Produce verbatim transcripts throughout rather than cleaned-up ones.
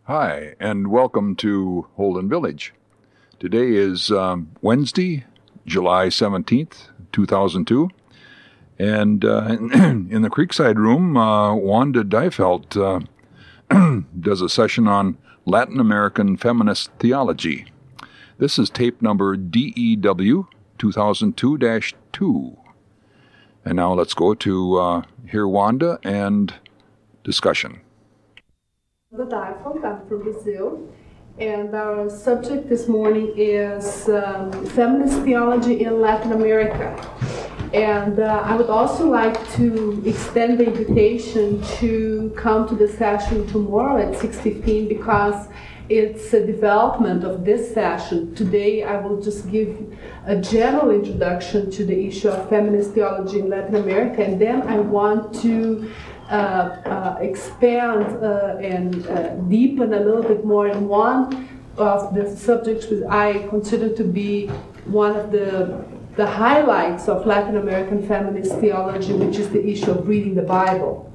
Hi, and welcome to Holden Village. Today is um, Wednesday, July seventeenth, two thousand two, and uh, in the Creekside Room, uh, Wanda Diefeld uh, does a session on Latin American feminist theology. This is tape number D E W two thousand two dash two. And now let's go to uh, hear Wanda and discussion. Diefeld, I'm from Brazil, and our subject this morning is um, feminist theology in Latin America. And uh, I would also like to extend the invitation to come to the session tomorrow at six fifteen because it's a development of this session. Today I will just give a general introduction to the issue of feminist theology in Latin America, and then I want to Uh, uh, expand uh, and uh, deepen a little bit more in one of the subjects which I consider to be one of the the highlights of Latin American feminist theology, which is the issue of reading the Bible.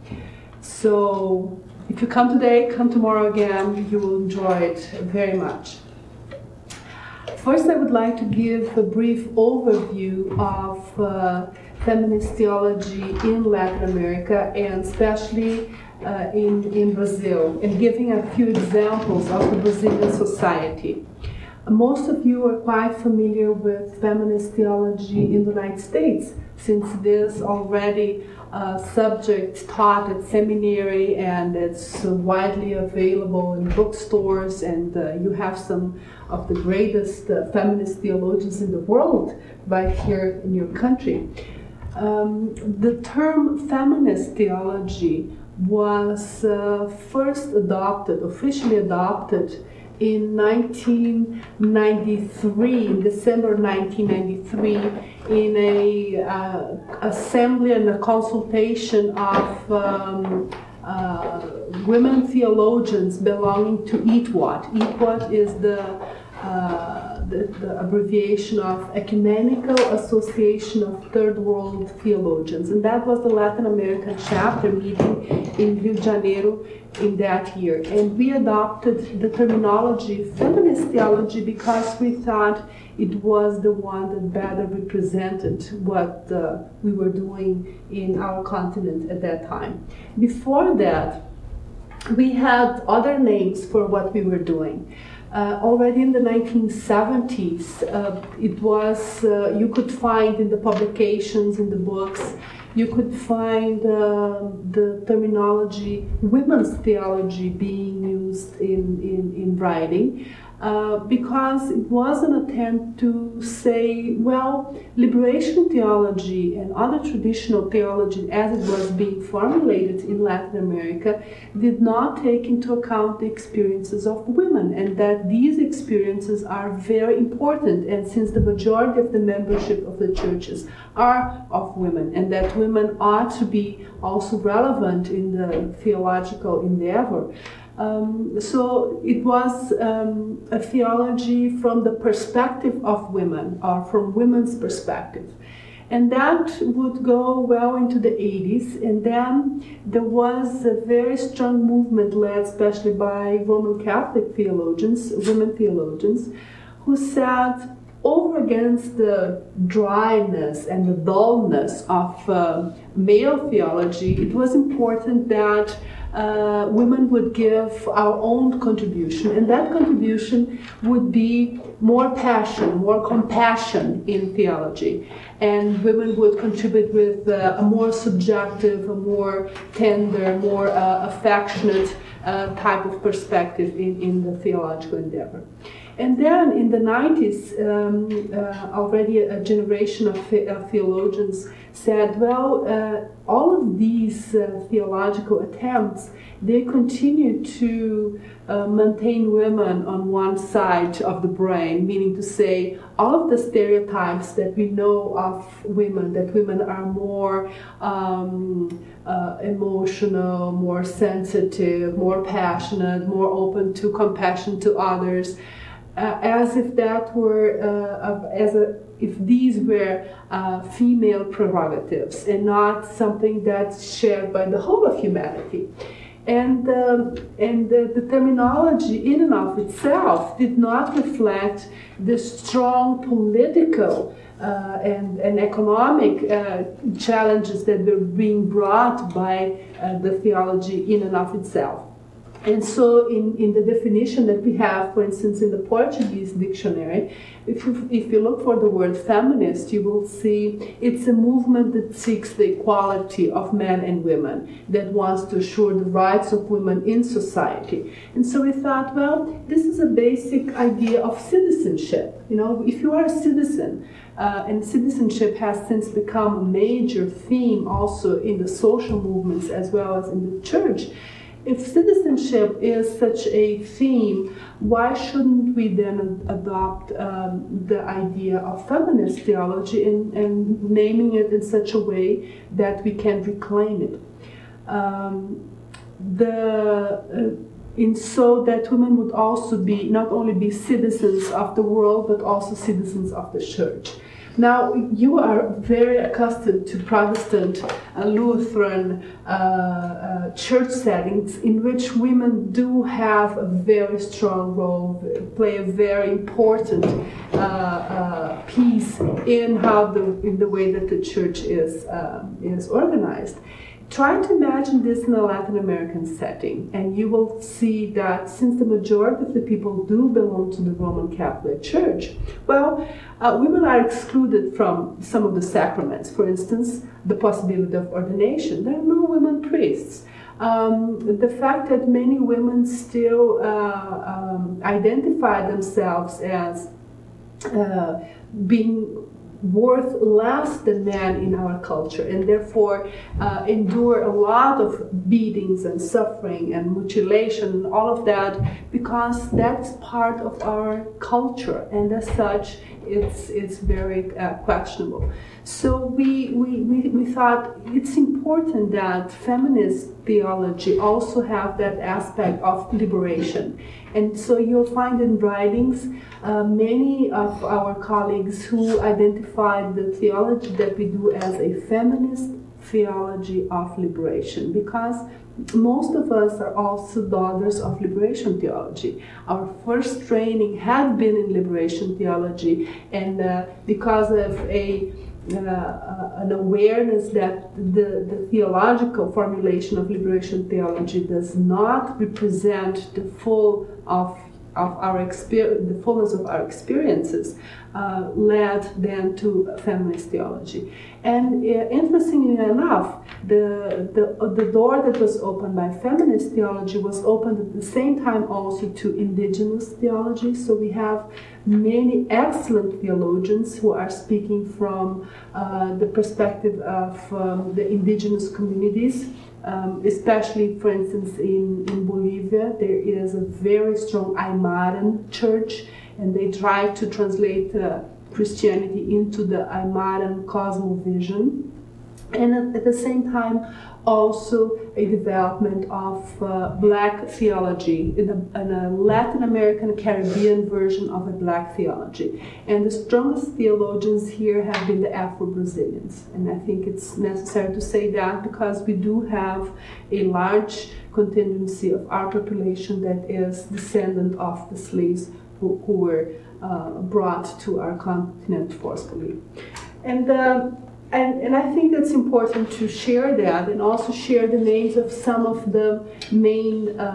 So if you come today, come tomorrow again, you will enjoy it very much. First, I would like to give a brief overview of uh, feminist theology in Latin America, and especially uh, in, in Brazil, and giving a few examples of the Brazilian society. Most of you are quite familiar with feminist theology in the United States, since this already uh, subject taught at seminary, and it's uh, widely available in bookstores, and uh, you have some of the greatest uh, feminist theologians in the world right here in your country. Um, the term feminist theology was uh, first adopted, officially adopted, in nineteen ninety-three, in December nineteen ninety-three, in a uh, assembly and a consultation of um, uh, women theologians belonging to E T W A T. E T W A T is the Uh, the, the abbreviation of Ecumenical Association of Third World Theologians, and that was the Latin American chapter meeting in Rio de Janeiro in that year. And we adopted the terminology feminist theology because we thought it was the one that better represented what uh, we were doing in our continent at that time. Before that, we had other names for what we were doing. Uh, already in the nineteen seventies, uh, it was, uh, you could find in the publications, in the books, you could find uh, the terminology women's theology being used in, in, in writing, uh, because it was an attempt to say, well, liberation theology and other traditional theology as it was being formulated in Latin America did not take into account the experiences of women, and that these experiences are very important, and since the majority of the membership of the churches are of women, and that women ought to be also relevant in the theological endeavor. Um, so it was um, a theology from the perspective of women, or from women's perspective. And that would go well into the eighties, and then there was a very strong movement led especially by Roman Catholic theologians, women theologians, who said, over against the dryness and the dullness of uh, male theology, it was important that uh, women would give our own contribution, and that contribution would be more passion, more compassion in theology, and women would contribute with uh, a more subjective, a more tender, more uh, affectionate uh, type of perspective in, in the theological endeavor. And then in the nineties, um, uh, already a generation of, the- of theologians said, well, uh, all of these uh, theological attempts, they continue to uh, maintain women on one side of the brain, meaning to say all of the stereotypes that we know of women, that women are more um, uh, emotional, more sensitive, more passionate, more open to compassion to others, Uh, as if that were, uh, as a, if these were uh, female prerogatives and not something that's shared by the whole of humanity. And, um, and the, the terminology in and of itself did not reflect the strong political uh, and, and economic uh, challenges that were being brought by uh, the theology in and of itself. And so in, in the definition that we have, for instance, in the Portuguese dictionary, if you, if you look for the word feminist, you will see it's a movement that seeks the equality of men and women, that wants to assure the rights of women in society. And so we thought, well, this is a basic idea of citizenship. You know, if you are a citizen, uh, and citizenship has since become a major theme also in the social movements as well as in the church. If citizenship is such a theme, why shouldn't we then adopt um, the idea of feminist theology and, and naming it in such a way that we can reclaim it? Um, the uh, in so that women would also be, not only be citizens of the world, but also citizens of the church. Now, you are very accustomed to Protestant, uh, Lutheran uh, uh, church settings in which women do have a very strong role, play a very important uh, uh, piece in how the in the way that the church is uh, is organized. Try to imagine this in a Latin American setting, and you will see that since the majority of the people do belong to the Roman Catholic Church, well, uh, women are excluded from some of the sacraments. For instance, the possibility of ordination. There are no women priests. Um, the fact that many women still uh, um, identify themselves as uh, being worth less than men in our culture, and therefore uh, endure a lot of beatings and suffering and mutilation and all of that, because that's part of our culture, and as such it's it's very uh, questionable. So we, we, we, we thought it's important that feminist theology also have that aspect of liberation. And so you'll find in writings uh, many of our colleagues who identified the theology that we do as a feminist theology of liberation, because most of us are also daughters of liberation theology. Our first training had been in liberation theology, and uh, because of a Uh, uh, an awareness that the, the theological formulation of liberation theology does not represent the full of of our experience, the fullness of our experiences, uh, led then to feminist theology. And uh, interestingly enough, the, the the door that was opened by feminist theology was opened at the same time also to indigenous theology. So we have many excellent theologians who are speaking from uh, the perspective of um, the indigenous communities. Um, especially, for instance, in, in Bolivia, there is a very strong Aymaran church, and they try to translate uh, Christianity into the Aymaran cosmovision. And at, at the same time, also a development of uh, black theology, in a, in a Latin American Caribbean version of a black theology. And the strongest theologians here have been the Afro-Brazilians. And I think it's necessary to say that because we do have a large contingency of our population that is descendant of the slaves who, who were uh, brought to our continent forcefully. And uh, And, and I think that's important to share that, and also share the names of some of the main,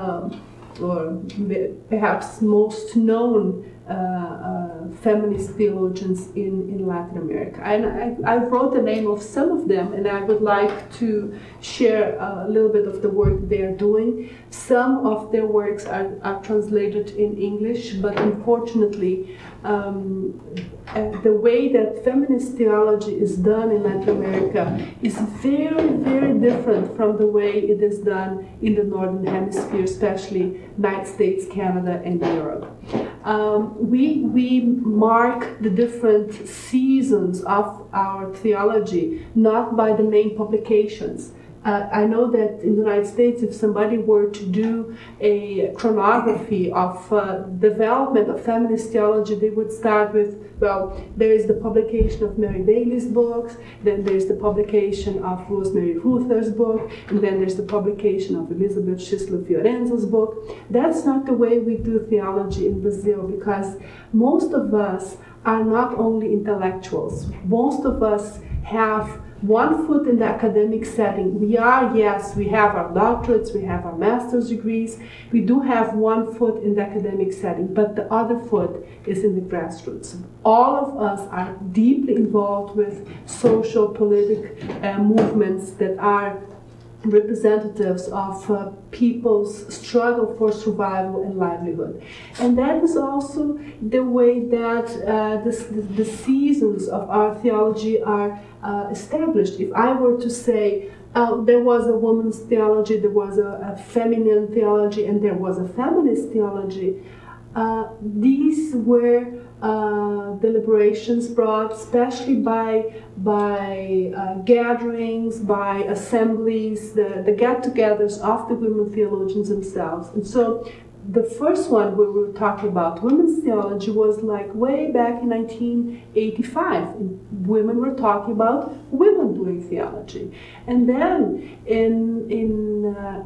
uh, or perhaps most known uh, uh, feminist theologians in, in Latin America. And I, I wrote the name of some of them, and I would like to share a little bit of the work they are doing. Some of their works are, are translated in English, but unfortunately, um, uh, the way that feminist theology is done in Latin America is very, very different from the way it is done in the Northern Hemisphere, especially United States, Canada, and Europe. Um, we, we mark the different seasons of our theology not by the main publications. Uh, I know that in the United States, if somebody were to do a chronography of uh, development of feminist theology, they would start with, well, there is the publication of Mary Bailey's books, then there's the publication of Rosemary Ruther's book, and then there's the publication of Elizabeth Schisler Fiorenza's book. That's not the way we do theology in Brazil, because most of us are not only intellectuals. Most of us have one foot in the academic setting. We are, yes, we have our doctorates, we have our master's degrees, we do have one foot in the academic setting, but the other foot is in the grassroots. All of us are deeply involved with social, political uh, movements that are representatives of uh, people's struggle for survival and livelihood. And that is also the way that uh, the, the seasons of our theology are uh, established. If I were to say, uh, there was a woman's theology, there was a, a feminine theology, and there was a feminist theology, uh, these were uh, deliberations brought especially by by uh, gatherings, by assemblies, the, the get-togethers of the women theologians themselves. And so the first one where we were talking about women's theology was like way back in nineteen eighty-five. And women were talking about women doing theology. And then in, in uh,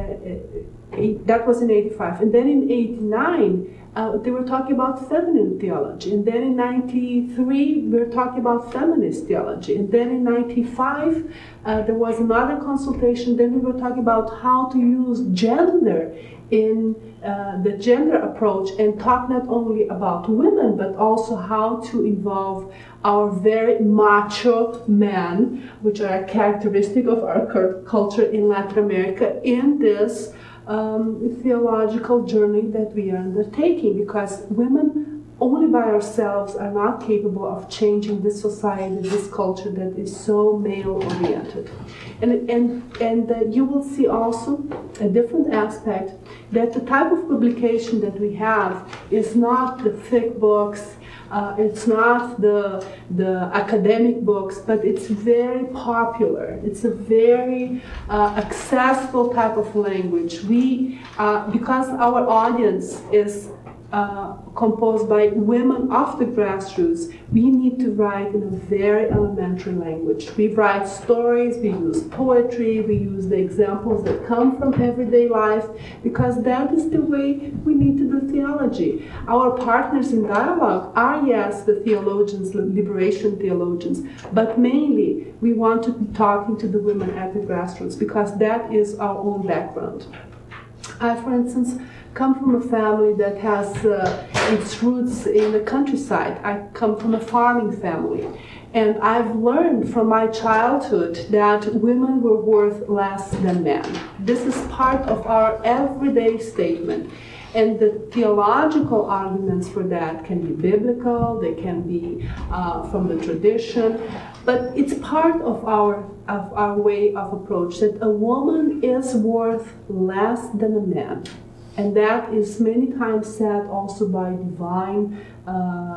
uh, uh, that was in eighty-five. And then in eighty-nine, Uh, they were talking about feminine theology. And then in ninety-three, we were talking about feminist theology. And then in ninety-five, uh, there was another consultation. Then we were talking about how to use gender in uh, the gender approach and talk not only about women, but also how to involve our very macho men, which are a characteristic of our culture in Latin America, in this Um, theological journey that we are undertaking, because women only by ourselves are not capable of changing this society, this culture that is so male-oriented. And, and, and uh, you will see also a different aspect, that the type of publication that we have is not the thick books, Uh, it's not the the academic books, but it's very popular. It's a very uh, accessible type of language. We, uh, because our audience is uh, composed by women of the grassroots, we need to write in a very elementary language. We write stories, we use poetry, we use the examples that come from everyday life, because that is the way we need to do theology. Our partners in dialogue are, yes, the theologians, the liberation theologians, but mainly we want to be talking to the women at the grassroots, because that is our own background. I, for instance, come from a family that has uh, its roots in the countryside. I come from a farming family. And I've learned from my childhood that women were worth less than men. This is part of our everyday statement. And the theological arguments for that can be biblical, they can be uh, from the tradition, but it's part of our of our way of approach, that a woman is worth less than a man. And that is many times said also by divine, uh,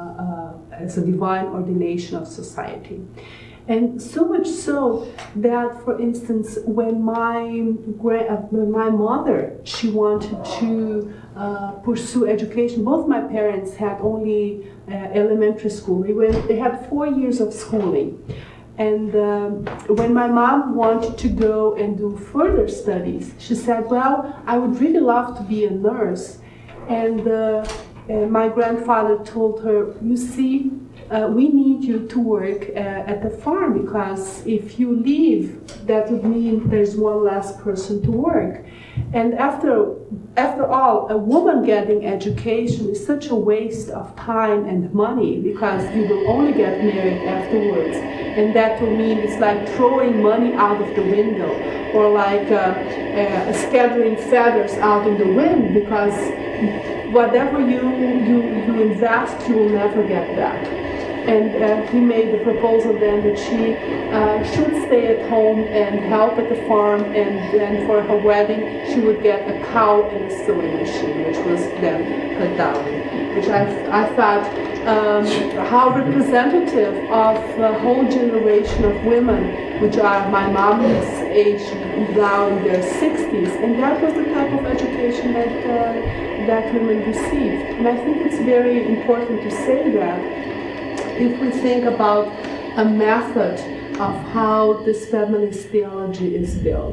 uh, as a divine ordination of society. And so much so that, for instance, when my when my mother, she wanted to uh, pursue education, both my parents had only uh, elementary school. They went, they had four years of schooling. And um, when my mom wanted to go and do further studies, she said, well, I would really love to be a nurse. And uh, uh, my grandfather told her, you see, uh, we need you to work uh, at the farm, because if you leave, that would mean there's one less person to work. And after, after all, a woman getting education is such a waste of time and money, because you will only get married afterwards. And that will mean it's like throwing money out of the window, or like uh, uh, scattering feathers out in the wind, because whatever you, you, you invest, you will never get back. and uh, he made the proposal then that she uh, should stay at home and help at the farm, and then for her wedding she would get a cow and a sewing machine, which was then her dowry, which I, I thought um, how representative of a whole generation of women, which are my mom's age now in their sixties, and that was the type of education that uh, that women received. And I think it's very important to say that if we think about a method of how this feminist theology is built.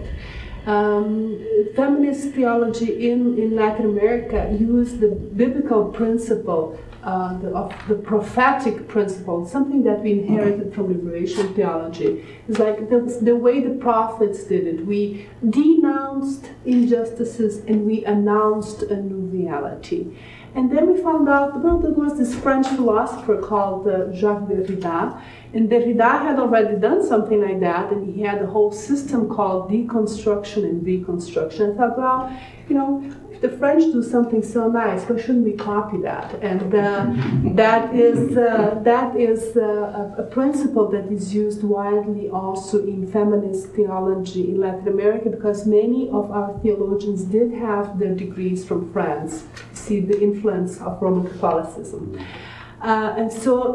Um, feminist theology in, in Latin America used the biblical principle, uh, the, of the prophetic principle, something that we inherited from liberation theology. It's like the, the way the prophets did it. We denounced injustices and we announced a new reality. And then we found out, well, there was this French philosopher called uh, Jacques Derrida, and Derrida had already done something like that, and he had a whole system called deconstruction and reconstruction. I thought, well, you know, if the French do something so nice, why shouldn't we copy that? And uh, that is uh, that is uh, a, a principle that is used widely also in feminist theology in Latin America, because many of our theologians did have their degrees from France. See the influence of Roman Catholicism. Uh, and so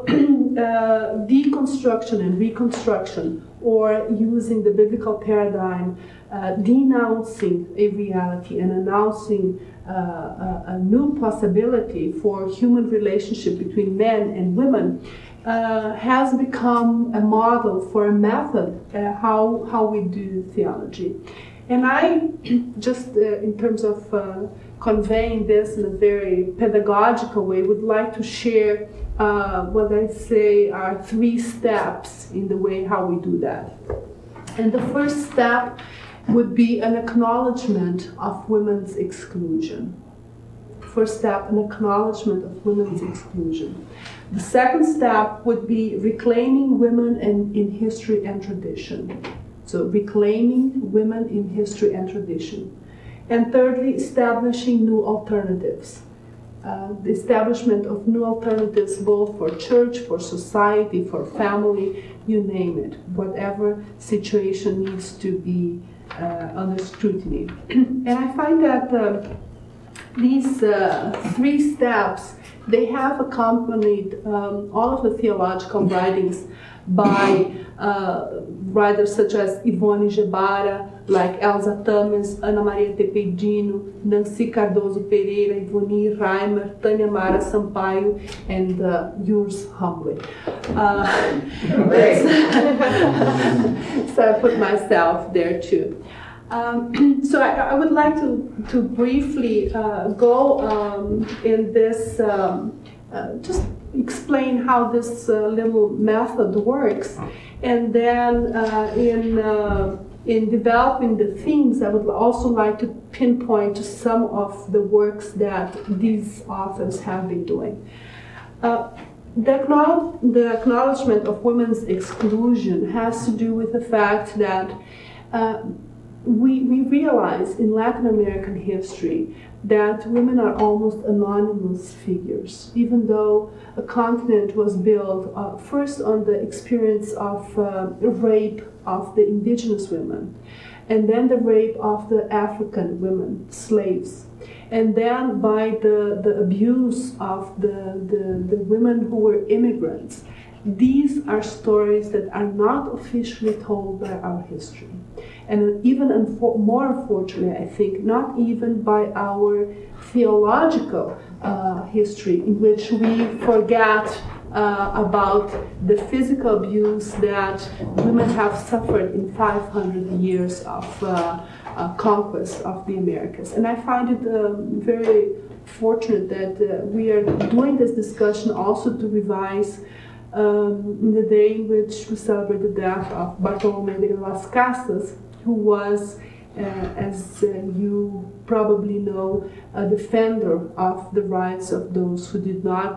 uh, deconstruction and reconstruction, or using the biblical paradigm, uh, denouncing a reality and announcing uh, a, a new possibility for human relationship between men and women, uh, has become a model for a method uh, how, how we do theology. And I, just uh, in terms of uh, conveying this in a very pedagogical way, would like to share uh, what I say are three steps in the way how we do that. And the first step would be an acknowledgement of women's exclusion. First step, an acknowledgement of women's exclusion. The second step would be reclaiming women in, in history and tradition. So reclaiming women in history and tradition. And thirdly, establishing new alternatives. Uh, the establishment of new alternatives both for church, for society, for family, you name it. Whatever situation needs to be uh, under scrutiny. And I find that uh, these uh, three steps, they have accompanied um, all of the theological writings by uh, writers such as Ivone Gebara, like Elza Tames, Ana Maria Tepedino, Nancy Cardoso Pereira, Ivone Reimer, Tânia Mara Sampaio, and uh, yours humbly. Uh, so I put myself there too. Um, so I, I would like to, to briefly uh, go um, in this, um, uh, just explain how this uh, little method works, and then uh, in uh, in developing the themes, I would also like to pinpoint to some of the works that these authors have been doing. Uh, the, acknowledge, the acknowledgement of women's exclusion has to do with the fact that uh, we, we realize in Latin American history that women are almost anonymous figures, even though a continent was built uh, first on the experience of uh, rape of the indigenous women, and then the rape of the African women, slaves, and then by the, the abuse of the, the, the women who were immigrants. These are stories that are not officially told by our history. And even unfo- more unfortunately, I think, not even by our theological uh, history, in which we forget uh, about the physical abuse that women have suffered in five hundred years of uh, uh, conquest of the Americas. And I find it uh, very fortunate that uh, we are doing this discussion also to revise um, in the day in which we celebrate the death of Bartolomé de las Casas, who was, uh, as uh, you probably know, a defender of the rights of those who did not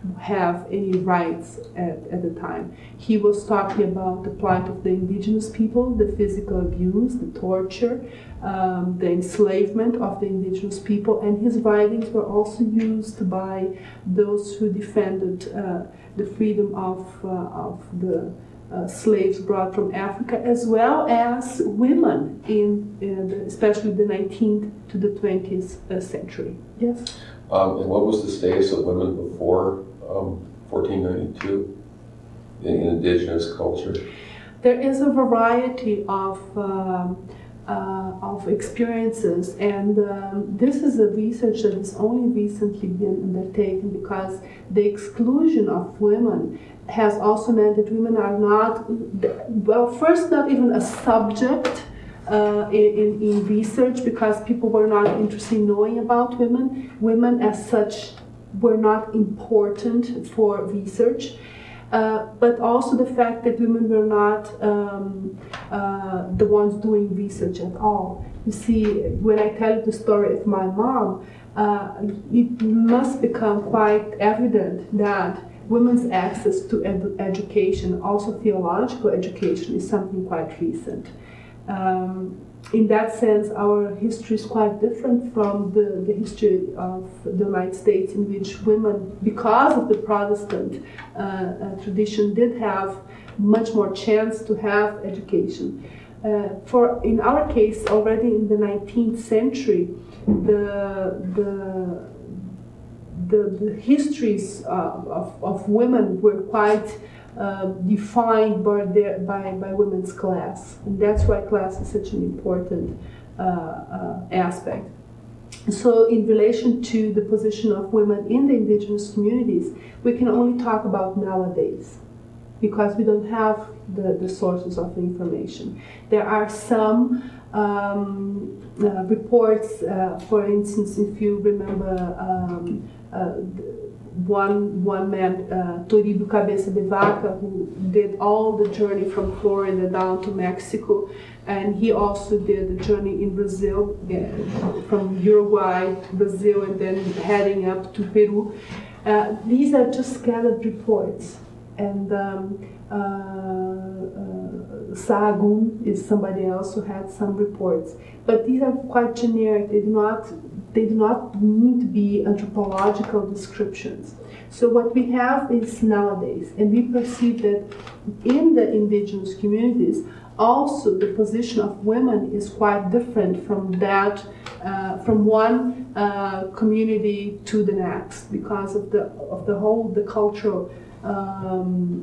have any rights at, at the time. He was talking about the plight of the indigenous people, the physical abuse, the torture, um, the enslavement of the indigenous people, and his writings were also used by those who defended uh, the freedom of, uh, of the Uh, slaves brought from Africa, as well as women in, in the, especially the nineteenth to the twentieth uh, century. Yes. Um, and what was the status of women before um, fourteen ninety-two in, in indigenous culture? There is a variety of um, uh, of experiences, and um, this is a research that has only recently been undertaken, because the exclusion of women has also meant that women are not, well, first not even a subject uh, in, in research, because people were not interested in knowing about women. Women as such were not important for research. Uh, but also the fact that women were not um, uh, the ones doing research at all. You see, when I tell you the story of my mom, uh, it must become quite evident that women's access to ed- education, also theological education, is something quite recent. Um, in that sense, our history is quite different from the, the history of the United States, in which women, because of the Protestant uh, uh, tradition, did have much more chance to have education. Uh, for in our case, already in the nineteenth century, the the The, the histories uh, of, of women were quite uh, defined by, their, by, by women's class. And that's why class is such an important uh, uh, aspect. So in relation to the position of women in the indigenous communities, we can only talk about nowadays, because we don't have the, the sources of the information. There are some um, uh, reports, uh, for instance, if you remember um, uh, one one man, uh, Toribio Cabeça de Vaca, who did all the journey from Florida down to Mexico, and he also did the journey in Brazil, uh, from Uruguay to Brazil, and then heading up to Peru. Uh, these are just scattered reports. And um, uh, uh, Sahagún is somebody else who had some reports, but these are quite generic. They do not they do not need to be anthropological descriptions. So what we have is nowadays, and we perceive that in the indigenous communities, also the position of women is quite different from that, uh, from one uh, community to the next, because of the of the whole the cultural um,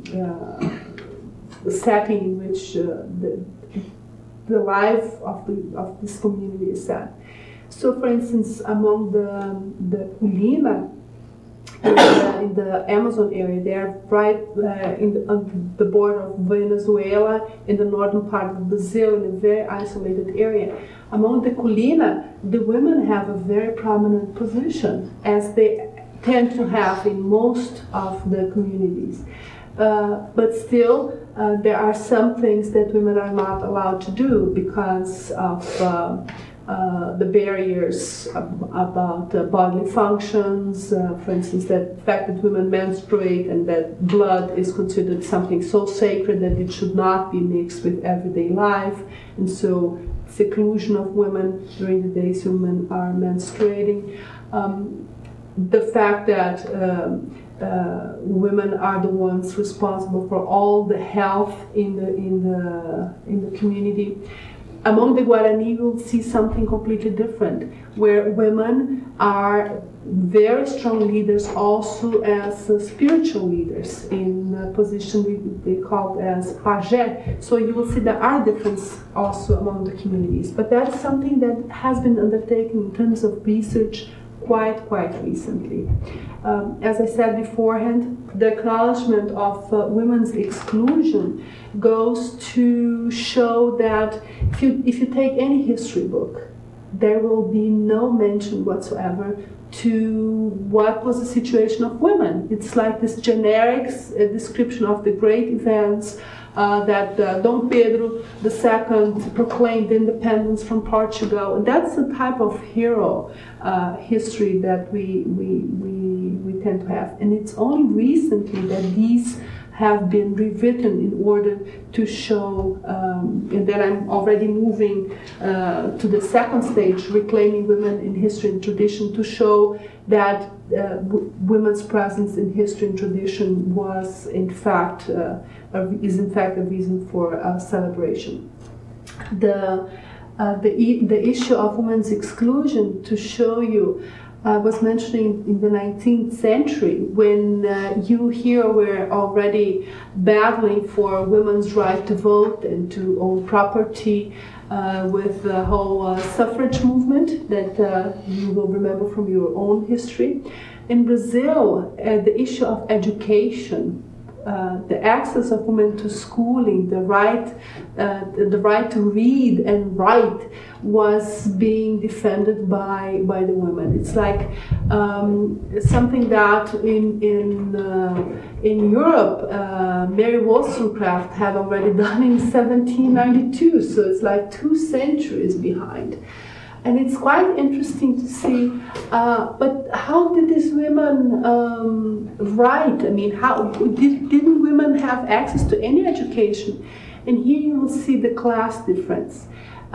uh, setting in which uh, the the life of the of this community is set. So, for instance, among the the Kulina, In the, in the Amazon area, they are right uh, in the, on the border of Venezuela, in the northern part of Brazil, in a very isolated area. Among the Kulina, the women have a very prominent position, as they tend to have in most of the communities. Uh, but still, uh, there are some things that women are not allowed to do because of uh, Uh, the barriers ab- about uh, bodily functions, uh, for instance, that the fact that women menstruate and that blood is considered something so sacred that it should not be mixed with everyday life, and so seclusion of women during the days women are menstruating. Um, the fact that um, uh, women are the ones responsible for all the health in the in the in the community. Among the Guarani, you'll see something completely different, where women are very strong leaders, also as uh, spiritual leaders in a position we, they call as pajé. So you will see there are differences also among the communities, but that's something that has been undertaken in terms of research quite, quite recently. Um, as I said beforehand, the acknowledgement of uh, women's exclusion goes to show that if you, if you take any history book, there will be no mention whatsoever to what was the situation of women. It's like this generic uh, description of the great events uh, that uh, Dom Pedro the Second proclaimed independence from Portugal. And that's the type of hero uh, history that we, we, we, we tend to have. And it's only recently that these have been rewritten in order to show, um, and then I'm already moving uh, to the second stage, reclaiming women in history and tradition, to show that uh, w- women's presence in history and tradition was in fact, uh, a, is in fact a reason for uh, celebration. The, uh, the, e- the issue of women's exclusion, to show you, I was mentioning in the nineteenth century, when uh, you here were already battling for women's right to vote and to own property, uh, with the whole uh, suffrage movement that uh, you will remember from your own history. In Brazil, uh, the issue of education, Uh, the access of women to schooling, the right, uh, the, the right to read and write, was being defended by by the women. It's like um, something that in in uh, in Europe, uh, Mary Wollstonecraft had already done in seventeen ninety-two. So it's like two centuries behind. And it's quite interesting to see, uh, but how did these women um, write? I mean, how did, didn't women have access to any education? And here you will see the class difference.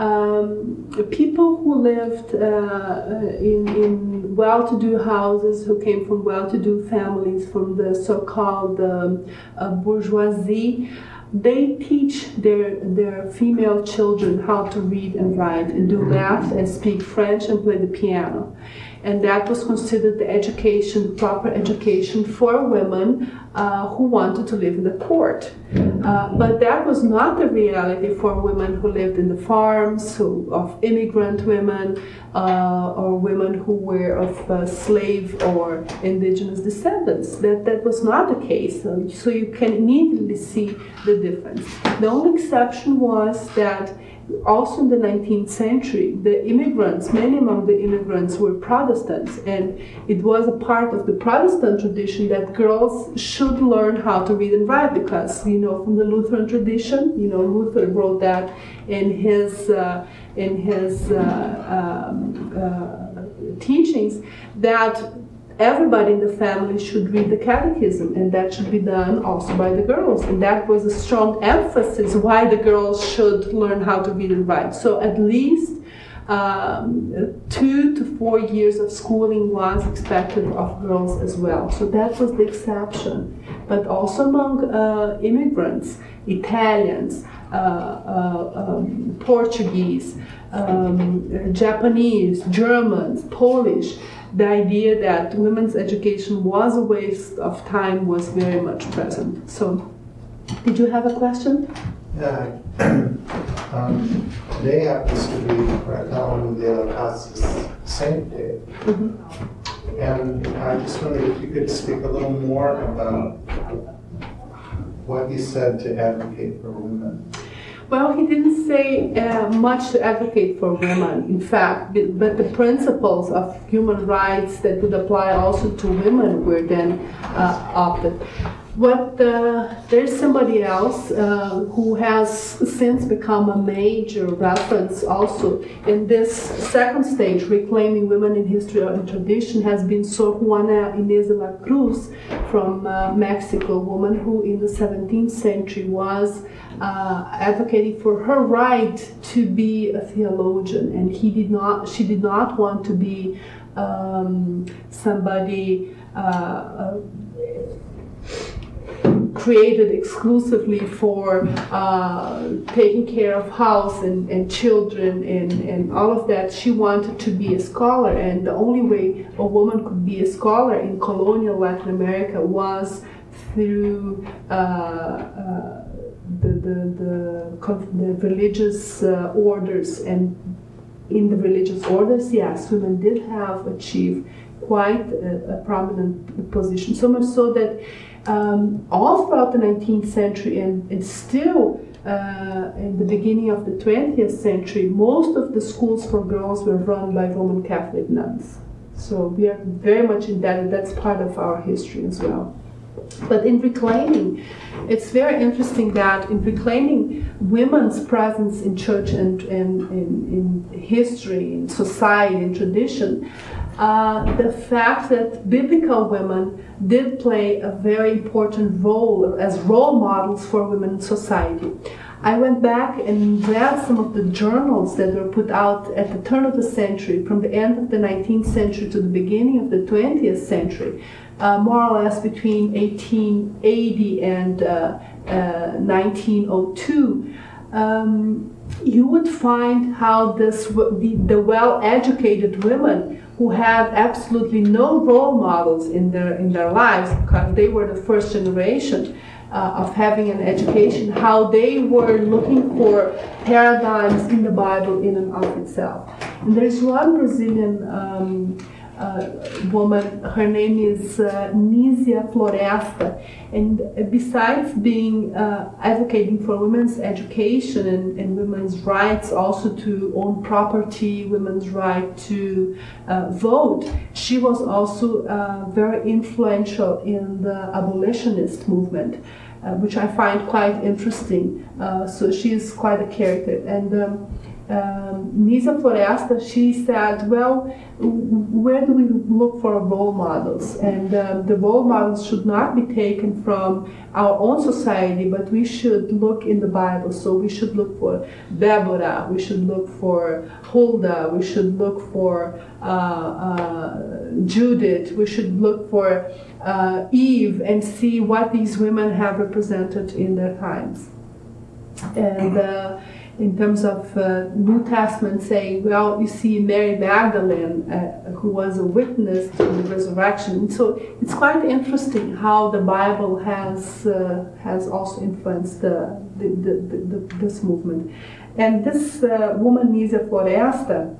Um, people who lived uh, in, in well-to-do houses, who came from well-to-do families, from the so-called um, uh, bourgeoisie, they teach their their female children how to read and write and do math and speak French and play the piano. And that was considered the education, the proper education for women uh, who wanted to live in the court. Uh, but that was not the reality for women who lived in the farms, who, of immigrant women, uh, or women who were of uh, slave or indigenous descendants. That, that was not the case. So, so you can immediately see the difference. The only exception was that also in the nineteenth century, the immigrants, many among the immigrants were Protestants, and it was a part of the Protestant tradition that girls should learn how to read and write, because, you know, from the Lutheran tradition, you know, Luther wrote that in his uh, in his uh, um, uh, teachings, that everybody in the family should read the catechism, and that should be done also by the girls. And that was a strong emphasis why the girls should learn how to read and write. So at least um, two to four years of schooling was expected of girls as well. So that was the exception. But also among uh, immigrants, Italians, uh, uh, um, Portuguese, um, Japanese, Germans, Polish, the idea that women's education was a waste of time was very much present. So, did you have a question? Yeah. um, today happens to be Raquel de la Casa's Saint Day. Mm-hmm. And I just wondered if you could speak a little more about what he said to advocate for women. Well, he didn't say uh, much to advocate for women, in fact, but the principles of human rights that would apply also to women were then uh, opted. What uh, there's somebody else uh, who has since become a major reference also in this second stage, reclaiming women in history and tradition, has been Sor Juana Inés de la Cruz from uh, Mexico, a woman who in the seventeenth century was uh, advocating for her right to be a theologian, and he did not. She did not want to be um, somebody. Uh, uh, created exclusively for uh, taking care of house and, and children and, and all of that. She wanted to be a scholar, and the only way a woman could be a scholar in colonial Latin America was through uh, uh, the, the, the, the religious uh, orders. And in the religious orders, yes, women did have achieved quite a, a prominent position, so much so that Um, all throughout the nineteenth century and, and still uh, in the beginning of the twentieth century, most of the schools for girls were run by Roman Catholic nuns. So we are very much indebted. That's part of our history as well. But in reclaiming, it's very interesting that in reclaiming women's presence in church and, and in, in history, in society, in tradition, uh, the fact that biblical women did play a very important role as role models for women in society. I went back and read some of the journals that were put out at the turn of the century, from the end of the nineteenth century to the beginning of the twentieth century, uh, more or less between eighteen eighty and uh, uh, nineteen oh two. Um, you would find how this the, the well-educated women who had absolutely no role models in their in their lives, because they were the first generation Uh, of having an education, how they were looking for paradigms in the Bible in and of itself. And there's one Brazilian um, uh, woman, her name is uh, Nízia Floresta, and besides being uh, advocating for women's education and, and women's rights also to own property, women's right to uh, vote, she was also uh, very influential in the abolitionist movement, uh, which I find quite interesting. Uh, so she is quite a character. And um, um, Nízia Floresta, she said, well, where do we look for role models? And um, the role models should not be taken from our own society, but we should look in the Bible. So we should look for Deborah, we should look for Huldah, we should look for uh, uh, Judith, we should look for uh, Eve, and see what these women have represented in their times. And uh, in terms of uh, New Testament saying, well, you see Mary Magdalene, uh, who was a witness to the resurrection. And so it's quite interesting how the Bible has uh, has also influenced uh, the, the, the, the, this movement. And this uh, woman, Nízia Floresta,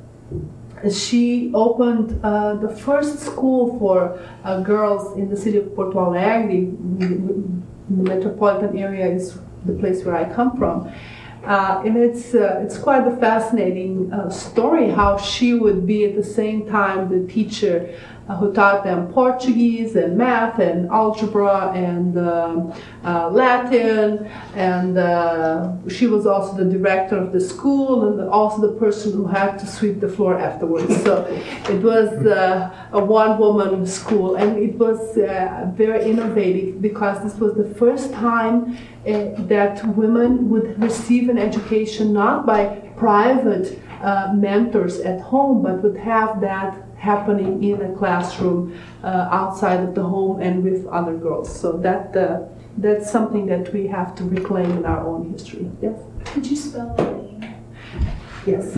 she opened uh, the first school for uh, girls in the city of Porto Alegre. The metropolitan area is the place where I come from. Uh, and it's uh, it's quite a fascinating uh, story how she would be at the same time the teacher uh, who taught them Portuguese and math and algebra and um, uh, Latin, and uh, she was also the director of the school and also the person who had to sweep the floor afterwards. So it was uh, a one-woman school, and it was uh, very innovative because this was the first time Uh, that women would receive an education not by private uh, mentors at home, but would have that happening in a classroom uh, outside of the home and with other girls. So that uh, that's something that we have to reclaim in our own history. Yes? Could you spell the name? Yes.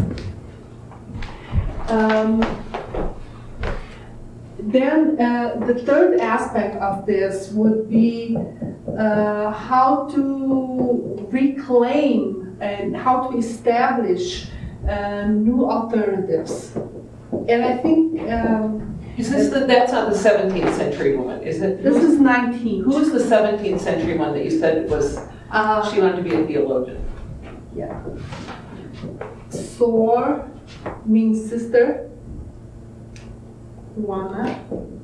Um, Then uh, the third aspect of this would be uh, how to reclaim and how to establish uh, new alternatives. And I think um, Is this the, that's not the seventeenth century woman, is it? this is nineteen. Who's the seventeenth century one that you said was, Uh, she wanted to be a theologian? Yeah. Sor means sister. Juana.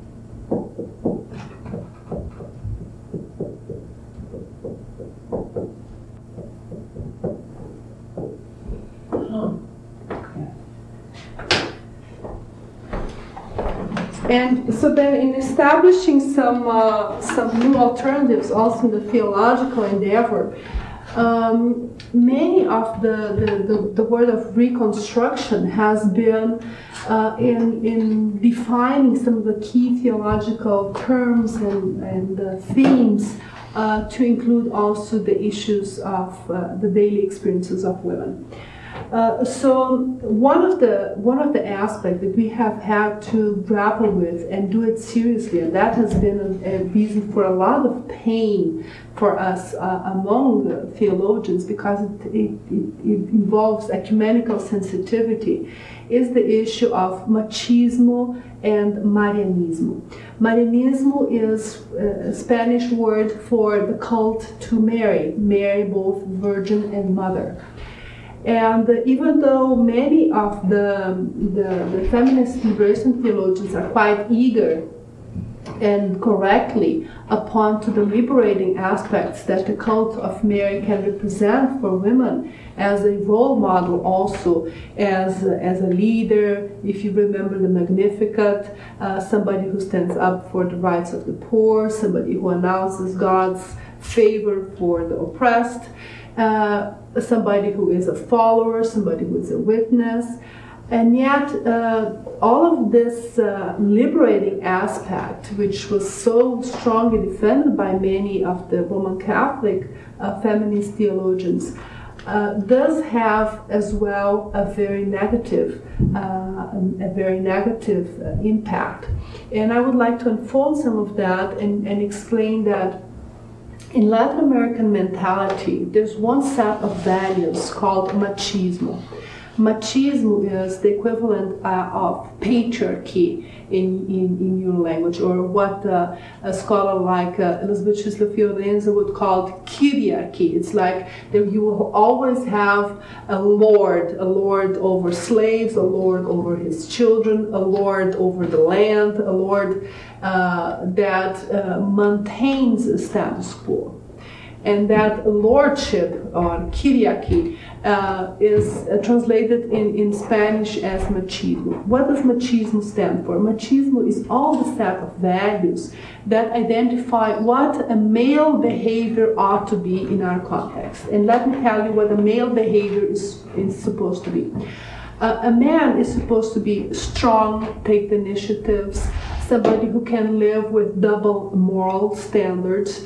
And so then in establishing some uh, some new alternatives also in the theological endeavor, um, many of the, the, the, the word of reconstruction has been uh, in, in defining some of the key theological terms and, and uh, themes uh, to include also the issues of uh, the daily experiences of women. Uh, so one of the one of the aspects that we have had to grapple with and do it seriously, and that has been a, a reason for a lot of pain for us uh, among the theologians, because it, it, it, it involves ecumenical sensitivity, is the issue of machismo and marianismo. Marianismo is a Spanish word for the cult to Mary, Mary both virgin and mother. And uh, even though many of the, the, the feminist liberation theologians are quite eager and correctly upon to the liberating aspects that the cult of Mary can represent for women as a role model, also as, as a leader. If you remember the Magnificat, uh, somebody who stands up for the rights of the poor, somebody who announces God's favor for the oppressed, uh, somebody who is a follower, somebody who is a witness. And yet, uh, all of this uh, liberating aspect, which was so strongly defended by many of the Roman Catholic uh, feminist theologians, uh, does have as well a very negative, uh, a very negative uh, impact. And I would like to unfold some of that and, and explain that in Latin American mentality, there's one set of values called machismo. Machismo is the equivalent uh, of patriarchy in, in, in your language, or what uh, a scholar like uh, Elizabeth Schüssler-Fiorenza would call kyriarchy. It's like there you will always have a lord, a lord over slaves, a lord over his children, a lord over the land, a lord uh, that uh, maintains a status quo. And that lordship, or kyriarchy, uh, is uh, translated in, in Spanish as machismo. What does machismo stand for? Machismo is all the set of values that identify what a male behavior ought to be in our context. And let me tell you what a male behavior is, is supposed to be. Uh, a man is supposed to be strong, take the initiatives, somebody who can live with double moral standards.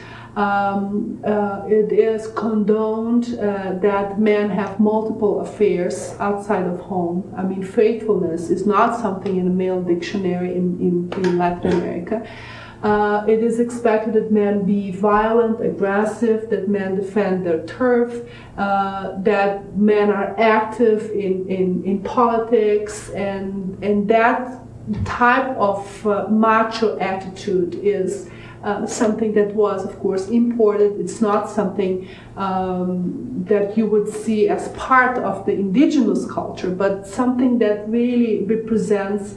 Um, uh, it is condoned uh, that men have multiple affairs outside of home. I mean, faithfulness is not something in a male dictionary in, in, in Latin America. Uh, it is expected that men be violent, aggressive, that men defend their turf, uh, that men are active in, in, in politics, and, and that type of uh, macho attitude is Uh, something that was, of course, imported. It's not something um, that you would see as part of the indigenous culture, but something that really represents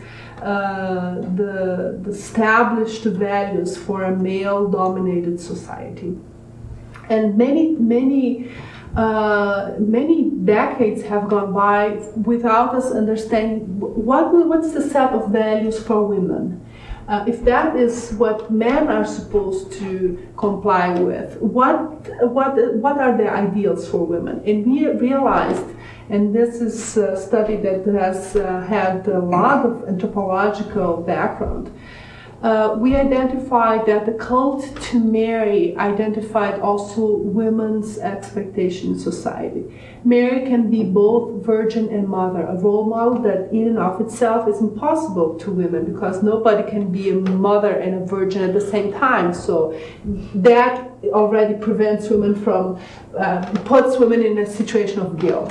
uh, the, the established values for a male-dominated society. And many, many, uh, many decades have gone by without us understanding what, what's the set of values for women. Uh, if that is what men are supposed to comply with, what what what are the ideals for women? And we realized, and this is a study that has uh, had a lot of anthropological background, uh, we identified that the cult to Mary identified also women's expectation in society. Mary can be both virgin and mother, a role model that in and of itself is impossible to women because nobody can be a mother and a virgin at the same time. So that already prevents women from, uh, puts women in a situation of guilt.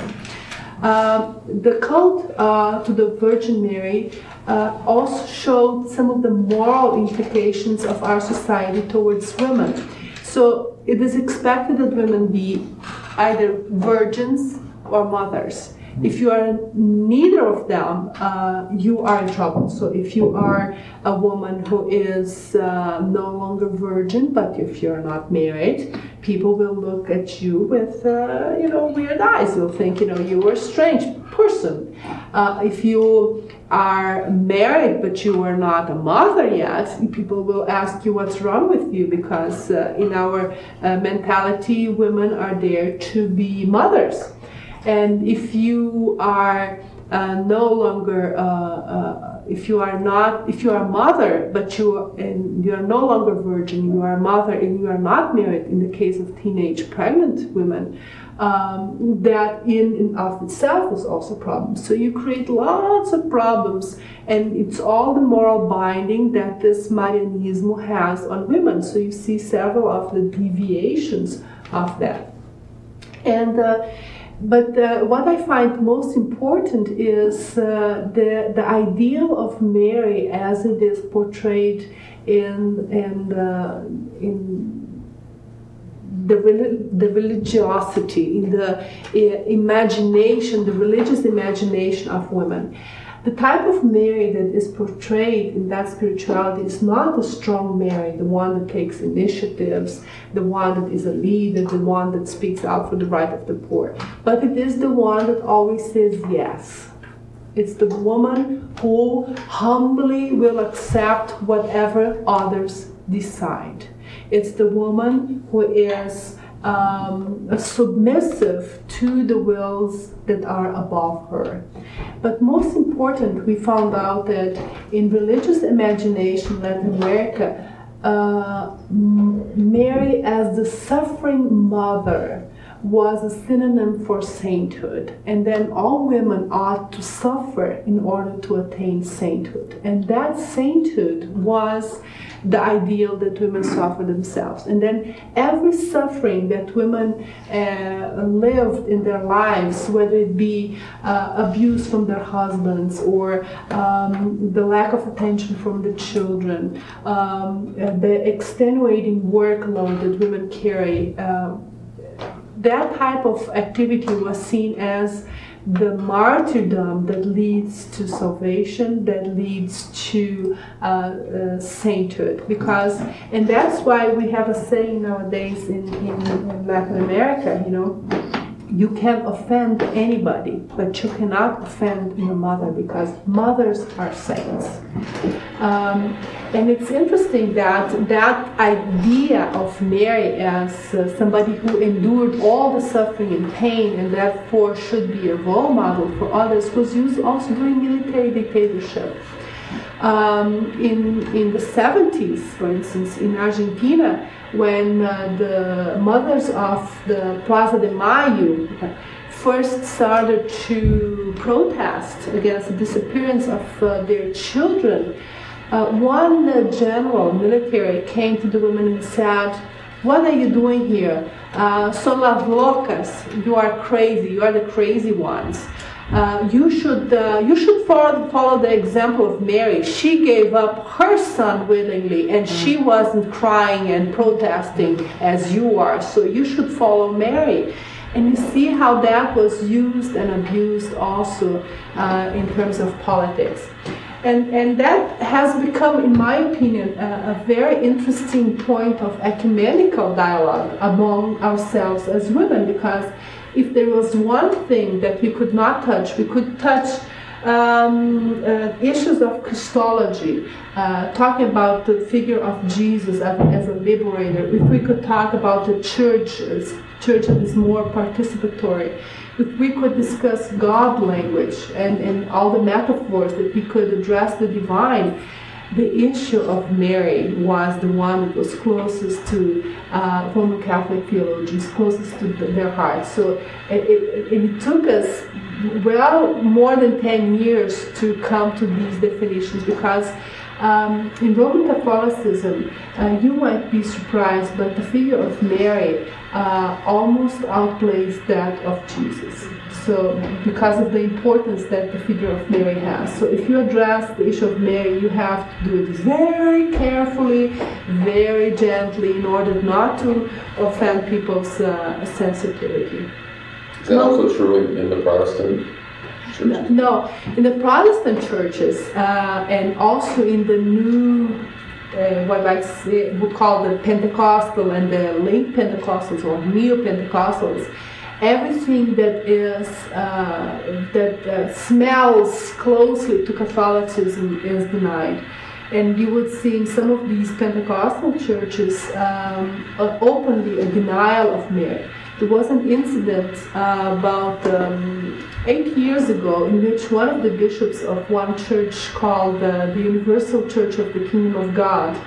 Uh, the cult uh, to the Virgin Mary uh, also showed some of the moral implications of our society towards women. So it is expected that women be either virgins or mothers. If you are neither of them, uh, you are in trouble. So if you are a woman who is uh, no longer virgin, but if you're not married, people will look at you with, uh, you know, weird eyes. They'll think, you know, you are a strange person. Uh, if you are married, but you are not a mother yet, people will ask you what's wrong with you, because uh, in our uh, mentality, women are there to be mothers. And if you are uh, no longer, uh, uh, if you are not, if you are a mother, but you and you are no longer virgin, you are a mother and you are not married. In the case of teenage pregnant women, um, that in and of itself is also a problem. So you create lots of problems, and it's all the moral binding that this Marianismo has on women. So you see several of the deviations of that, and. Uh, But uh, what I find most important is uh, the the ideal of Mary as it is portrayed in in uh, in the the religiosity, in the uh, imagination, the religious imagination of women. the type of Mary that is portrayed in that spirituality is not the strong Mary, the one that takes initiatives, the one that is a leader, the one that speaks out for the right of the poor. But it is the one that always says yes. It's the woman who humbly will accept whatever others decide. It's the woman who is um, submissive to the wills that are above her. But most important, we found out that in religious imagination in Latin America, uh, Mary as the suffering mother was a synonym for sainthood, and then all women ought to suffer in order to attain sainthood. And that sainthood was the ideal that women suffer themselves. And then every suffering that women uh, lived in their lives, whether it be uh, abuse from their husbands or um, the lack of attention from the children, um, the extenuating workload that women carry, uh, that type of activity was seen as the martyrdom that leads to salvation, that leads to uh, uh, sainthood. Because, and that's why we have a saying nowadays in, in, in Latin America, you know, you can offend anybody, but you cannot offend your mother, because mothers are saints. Um, and it's interesting that that idea of Mary as uh, somebody who endured all the suffering and pain and therefore should be a role model for others was used also during military dictatorship. Um, in, in the seventies, for instance, in Argentina, when uh, the mothers of the Plaza de Mayo first started to protest against the disappearance of uh, their children, uh, one uh, general military came to the women and said, "What are you doing here? Uh, son las locas, you are crazy, you are the crazy ones. Uh, you should uh, you should follow, follow the example of Mary. She gave up her son willingly, and she wasn't crying and protesting as you are, so you should follow Mary." And you see how that was used and abused also uh, in terms of politics. And, and that has become, in my opinion, a, a very interesting point of ecumenical dialogue among ourselves as women, because if there was one thing that we could not touch, we could touch um, uh, issues of Christology, uh, talking about the figure of Jesus as, as a liberator. If we could talk about the church, as church that is more participatory. If we could discuss God language and, and all the metaphors that we could address the divine, the issue of Mary was the one that was closest to uh, Roman Catholic theologians, closest to the, their hearts. So it, it, it took us well more than ten years to come to these definitions, because um, in Roman Catholicism, uh, you might be surprised, but the figure of Mary uh, almost outplays that of Jesus. So, because of the importance that the figure of Mary has. So, if you address the issue of Mary, you have to do it very carefully, very gently, in order not to offend people's uh, sensitivity. Is that also true in, in the Protestant churches? No, in the Protestant churches, uh, and also in the new, uh, what I say, would call the Pentecostal and the late Pentecostals or Neo-Pentecostals, everything that is uh, that uh, smells closely to Catholicism is denied. And you would see in some of these Pentecostal churches um, openly a denial of Mary. There was an incident uh, about um, eight years ago in which one of the bishops of one church called uh, the Universal Church of the Kingdom of God,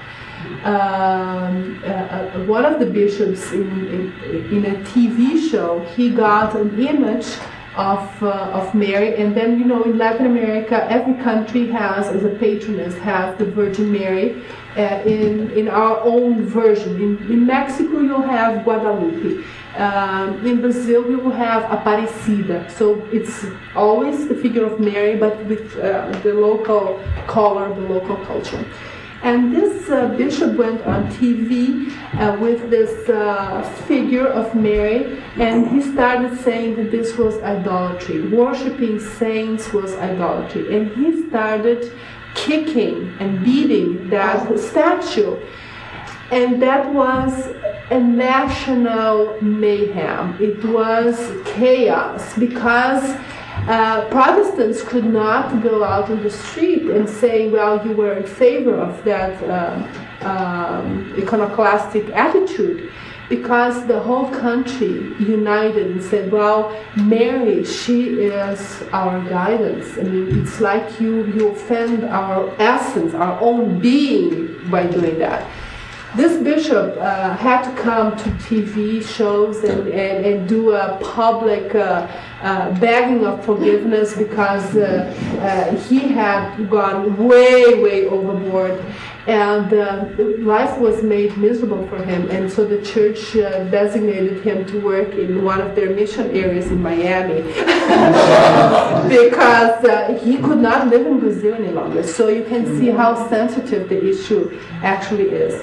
um, uh, uh, one of the bishops in, in, in a T V show, he got an image of uh, of Mary, and then, you know, in Latin America, every country has, as a patroness, has the Virgin Mary. Uh, in in our own version, in, in Mexico, you'll have Guadalupe. Um, in Brazil, we will have Aparecida. So it's always the figure of Mary, but with uh, the local color, the local culture. And this uh, bishop went on T V uh, with this uh, figure of Mary, and he started saying that this was idolatry. Worshipping saints was idolatry. And he started kicking and beating that statue. And that was a national mayhem. It was chaos because uh, Protestants could not go out on the street and say, well, you were in favor of that uh, um, iconoclastic attitude, because the whole country united and said, well, Mary, she is our guidance. I mean, it's like you, you offend our essence, our own being by doing that. This bishop uh, had to come to T V shows and, and, and do a public uh, uh, begging of forgiveness because uh, uh, he had gone way, way overboard. And uh, life was made miserable for him. And so the church uh, designated him to work in one of their mission areas in Miami because uh, he could not live in Brazil any longer. So you can see how sensitive the issue actually is.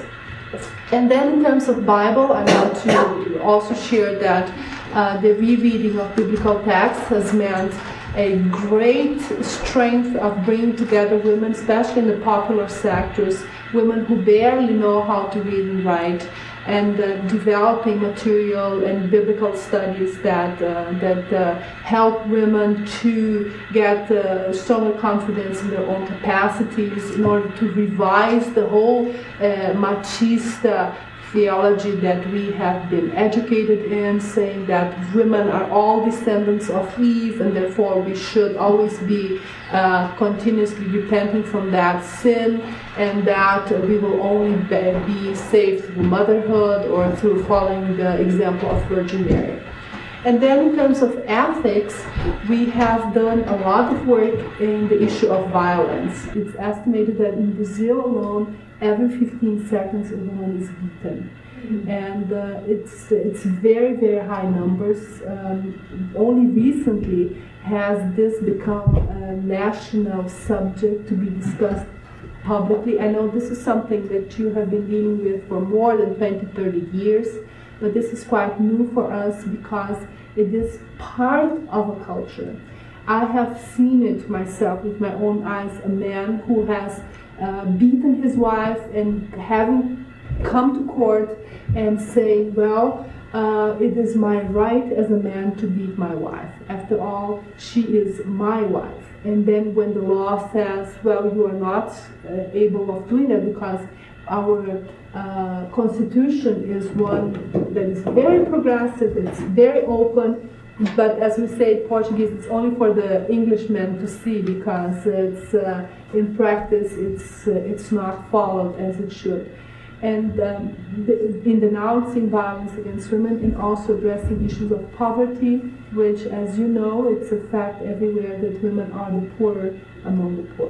And then in terms of Bible, I want to also share that uh, the rereading of biblical texts has meant a great strength of bringing together women, especially in the popular sectors, women who barely know how to read and write, and uh, developing material and biblical studies that uh, that uh, help women to get uh, stronger confidence in their own capacities in order to revise the whole uh, machista theology that we have been educated in, saying that women are all descendants of Eve and therefore we should always be uh, continuously repenting from that sin, and that we will only be saved through motherhood or through following the example of Virgin Mary. And then in terms of ethics, we have done a lot of work in the issue of violence. It's estimated that in Brazil alone, every fifteen seconds a woman is beaten. And uh, it's it's very, very high numbers. Um, only recently has this become a national subject to be discussed publicly. I know this is something that you have been dealing with for more than twenty, thirty years, but this is quite new for us because it is part of a culture. I have seen it myself with my own eyes, a man who has uh, beaten his wife and having come to court and say, well, uh, it is my right as a man to beat my wife. After all, she is my wife. And then when the law says, well, you are not uh, able of doing that because our uh, constitution is one that is very progressive, it's very open, but as we say in Portuguese, it's only for the Englishmen to see because it's uh, in practice it's uh, it's not followed as it should. And um, the, in denouncing violence against women and also addressing issues of poverty, which, as you know, it's a fact everywhere that women are the poorer among the poor.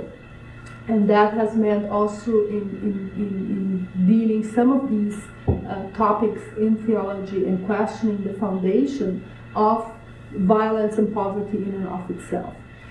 And that has meant also in, in, in, in dealing some of these uh, topics in theology and questioning the foundation of violence and poverty in and of itself.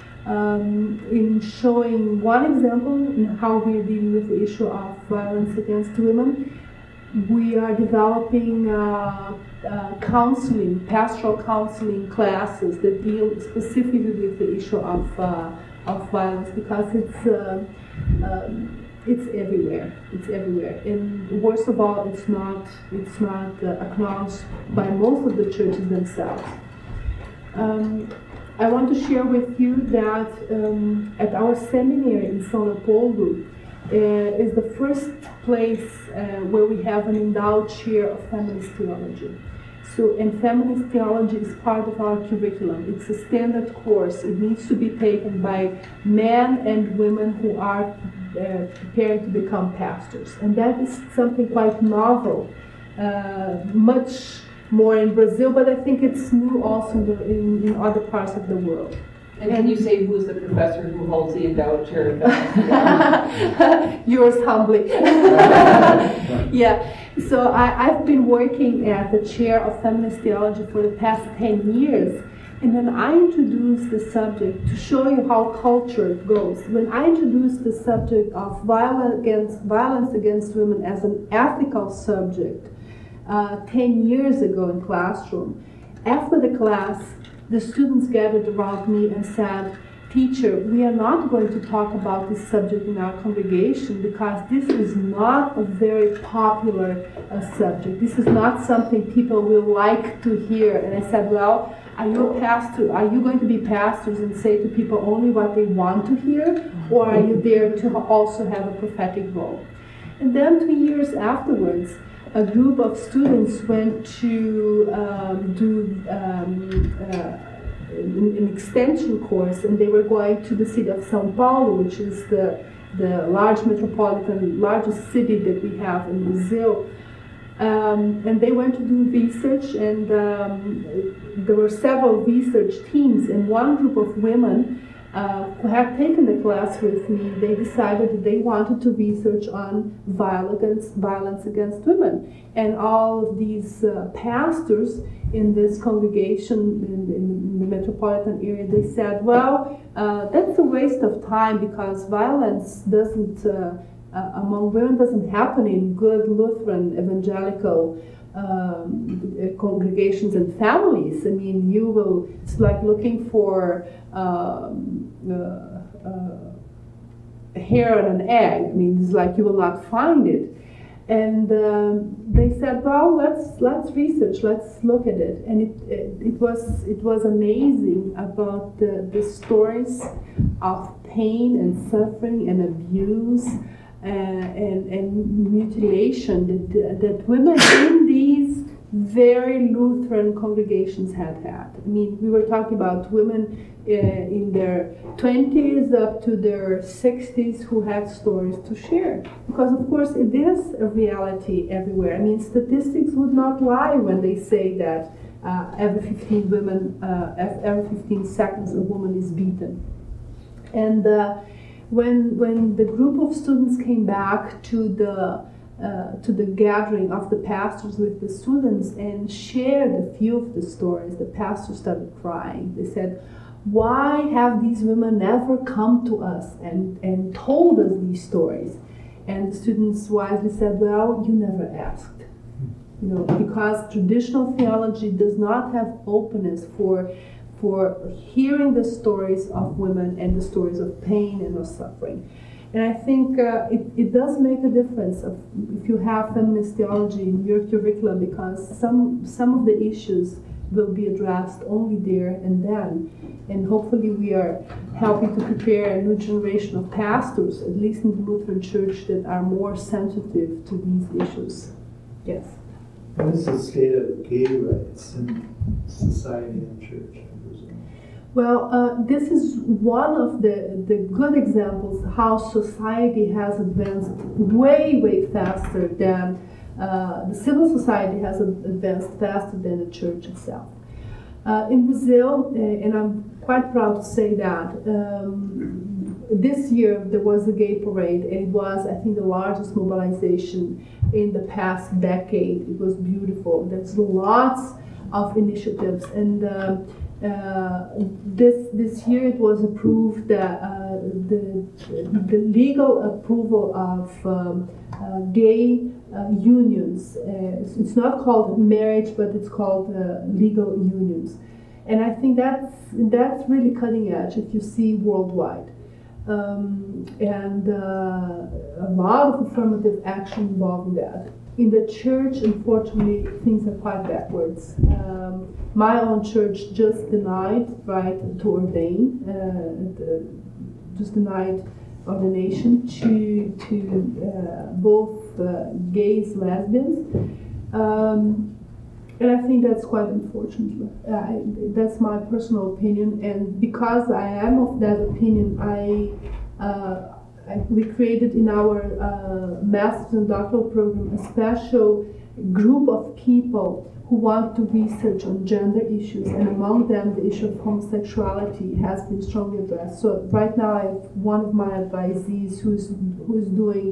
Um, in showing one example in how we are dealing with the issue of violence against women, we are developing uh, uh, counseling, pastoral counseling classes that deal specifically with the issue of uh, of violence because it's uh, um, it's everywhere. It's everywhere, and worst of all, it's not it's not uh, acknowledged by most of the churches themselves. Um, I want to share with you that um, at our seminary in São Leopoldo uh, is the first place uh, where we have an endowed chair of feminist theology. So, and feminist theology is part of our curriculum. It's a standard course. It needs to be taken by men and women who are uh, preparing to become pastors. And that is something quite novel, uh, much more in Brazil, but I think it's new also in, the, in, in other parts of the world. And can you say who's the professor who holds the endowed chair of feminist? Yours humbly. Yeah. So I, I've been working at the chair of feminist theology for the past ten years, And then I introduced the subject to show you how culture goes. When I introduced the subject of violence against, violence against women as an ethical subject uh, ten years ago in classroom, after the class, the students gathered around me and said, "Teacher, we are not going to talk about this subject in our congregation because this is not a very popular uh, subject. This is not something people will like to hear." And I said, "Well, are you a pastor? Are you going to be pastors and say to people only what they want to hear? Or are you there to also have a prophetic role?" And then two years afterwards, a group of students went to um, do um, uh, an, an extension course, and they were going to the city of São Paulo, which is the, the large metropolitan, largest city that we have in Brazil. Um, and they went to do research, and um, there were several research teams, and one group of women uh, who had taken the class with me, they decided that they wanted to research on violence, violence against women. And all of these uh, pastors in this congregation in, in the metropolitan area, they said, well, uh, that's a waste of time because violence doesn't uh, Uh, among women doesn't happen in good Lutheran evangelical um, congregations and families. I mean, you will, it's like looking for um, uh, uh, hair on an egg. I mean, it's like you will not find it. And um, they said, well, let's let's research, let's look at it. And it it, it was it was amazing about the, the stories of pain and suffering and abuse. Uh, and, and mutilation that, that women in these very Lutheran congregations had had. I mean, we were talking about women uh, in their twenties up to their sixties who had stories to share. Because, of course, it is a reality everywhere. I mean, statistics would not lie when they say that uh, every fifteen women, uh, every fifteen seconds a woman is beaten. And uh, When when the group of students came back to the uh, to the gathering of the pastors with the students and shared a few of the stories, the pastors started crying. They said, "Why have these women never come to us and, and told us these stories?" And the students wisely said, "Well, you never asked." You know, because traditional theology does not have openness for for hearing the stories of women and the stories of pain and of suffering. And I think uh, it, it does make a difference of, if you have feminist theology in your curricula, because some some of the issues will be addressed only there and then. And hopefully we are helping to prepare a new generation of pastors, at least in the Lutheran Church, that are more sensitive to these issues. Yes? What is the state of gay rights in society and church? Well, uh, this is one of the, the good examples how society has advanced way, way faster than uh, the civil society has advanced faster than the church itself. Uh, in Brazil, uh, and I'm quite proud to say that, um, this year there was a gay parade, and it was, I think, the largest mobilization in the past decade. It was beautiful. There's lots of initiatives, and uh, Uh, this this year it was approved that uh, the the legal approval of um, uh, gay uh, unions. Uh, it's not called marriage, but it's called uh, legal unions, and I think that's that's really cutting edge if you see worldwide, um, and uh, a lot of affirmative action involving that. In the church, unfortunately, things are quite backwards. Um, my own church just denied right to ordain, uh, the, just denied ordination to to uh, both uh, gays, lesbians, um, and I think that's quite unfortunate. Uh, that's my personal opinion, and because I am of that opinion, I. Uh, We created in our uh, master's and doctoral program a special group of people who want to research on gender issues, and among them the issue of homosexuality has been strongly addressed. So right now I have one of my advisees who is who is doing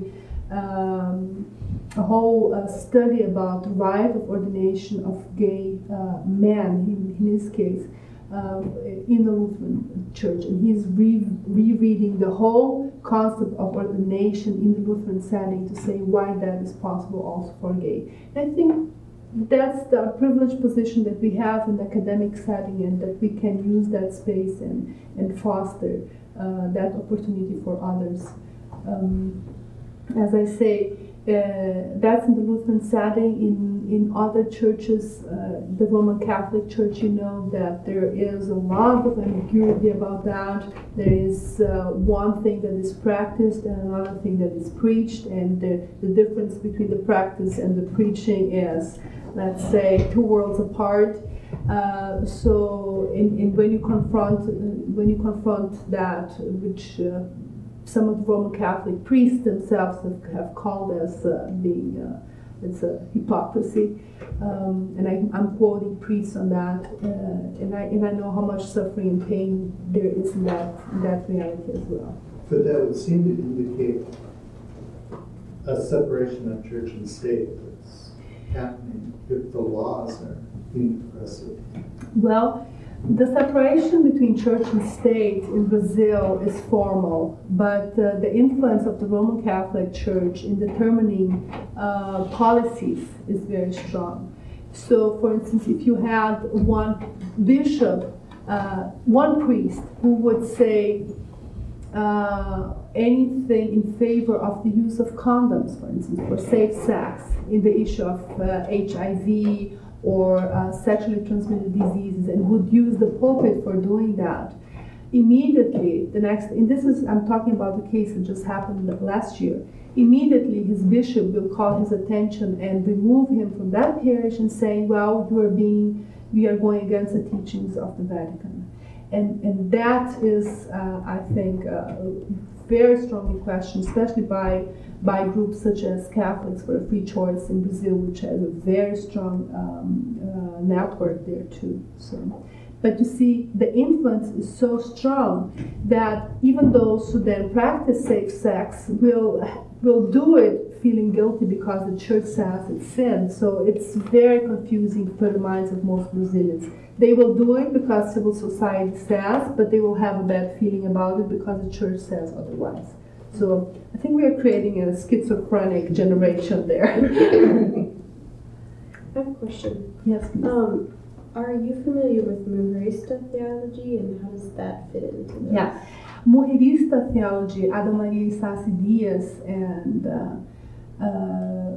um, a whole uh, study about the right of ordination of gay uh, men, in, in his case, uh, in the Lutheran Church, and he's re- rereading the whole concept of ordination in the Lutheran setting to say why that is possible also for gay. And I think that's the privileged position that we have in the academic setting, and that we can use that space and, and foster uh, that opportunity for others. Um, as I say, uh, that's in the Lutheran setting. In, in other churches, uh, the Roman Catholic Church, you know that there is a lot of ambiguity about that. There is uh, one thing that is practiced and another thing that is preached, and the, the difference between the practice and the preaching is, let's say, two worlds apart. Uh, so, in, in when you confront when you confront that, which uh, some of the Roman Catholic priests themselves have, have called as uh, being uh, it's a hypocrisy, um, and I, I'm quoting priests on that, uh, and I and I know how much suffering and pain there is in that in that reality as well. But that would seem to indicate a separation of church and state that's happening if the laws are being oppressive. Well, the separation between church and state in Brazil is formal, but uh, the influence of the Roman Catholic Church in determining uh, policies is very strong. So, for instance, if you had one bishop, uh, one priest who would say uh, anything in favor of the use of condoms, for instance, for safe sex, in the issue of uh, H I V or uh, sexually transmitted diseases, and would use the pulpit for doing that, immediately the next, and this is, I'm talking about the case that just happened last year, immediately his bishop will call his attention and remove him from that parish and saying, well, you are being, we are going against the teachings of the Vatican. And, and that is, uh, I think, uh, very strongly questioned, especially by by groups such as Catholics for a Free Choice in Brazil, which has a very strong um, uh, network there too. So, but you see, the influence is so strong that even those who then practice safe sex will will do it feeling guilty because the church says it's sin. So it's very confusing for the minds of most Brazilians. They will do it because civil society says, but they will have a bad feeling about it because the church says otherwise. So I think we are creating a schizophrenic generation there. I have a question. Yes, please. Um, are you familiar with Mujerista theology, and how does that fit into this? Yeah. Mujerista theology, Ada Maria Isasi Diaz, and uh, uh,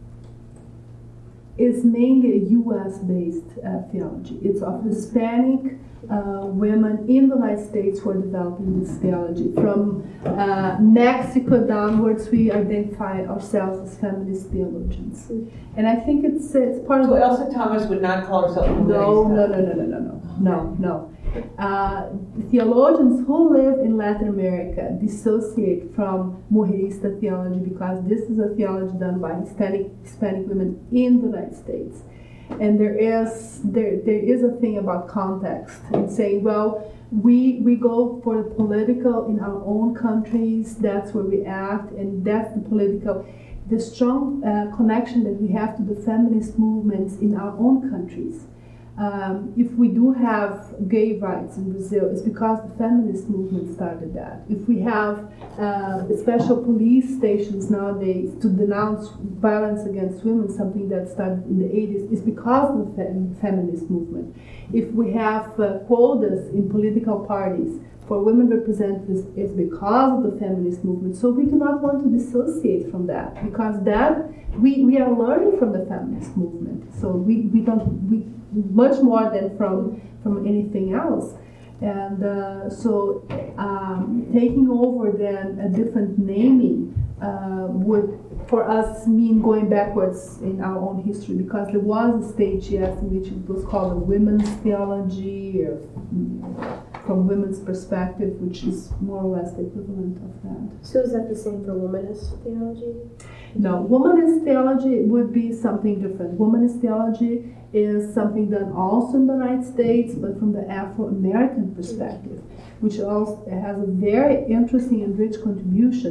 is mainly a U S based uh, theology. It's of Hispanic uh, women in the United States who are developing this theology. From uh, Mexico downwards, we identify ourselves as feminist theologians. And I think it's, it's part So of... Elsa Thomas would not call herself a No, Mujerista. no, no, no, no, no, no, no, no. Uh, theologians who live in Latin America dissociate from Mujerista theology because this is a theology done by Hispanic Hispanic women in the United States, and there is there there is a thing about context and saying, well, we we go for the political in our own countries. That's where we act, and that's the political. The strong uh, connection that we have to the feminist movements in our own countries. Um, if we do have gay rights in Brazil, it's because the feminist movement started that. If we have uh, special police stations nowadays to denounce violence against women, something that started in the eighties, it's because of the fem- feminist movement. If we have uh, quotas in political parties for women representatives, it's because of the feminist movement. So we do not want to dissociate from that, because that we, we are learning from the feminist movement. So we, we don't we much more than from from anything else. And uh, so um, taking over then a different naming uh, would for us mean going backwards in our own history, because there was a stage, yes, in which it was called a women's theology, or from women's perspective, which is more or less the equivalent of that. So is that the same for womanist theology? No, womanist theology would be something different. Womanist theology is something done also in the United States, but from the Afro-American perspective, which also has a very interesting and rich contribution,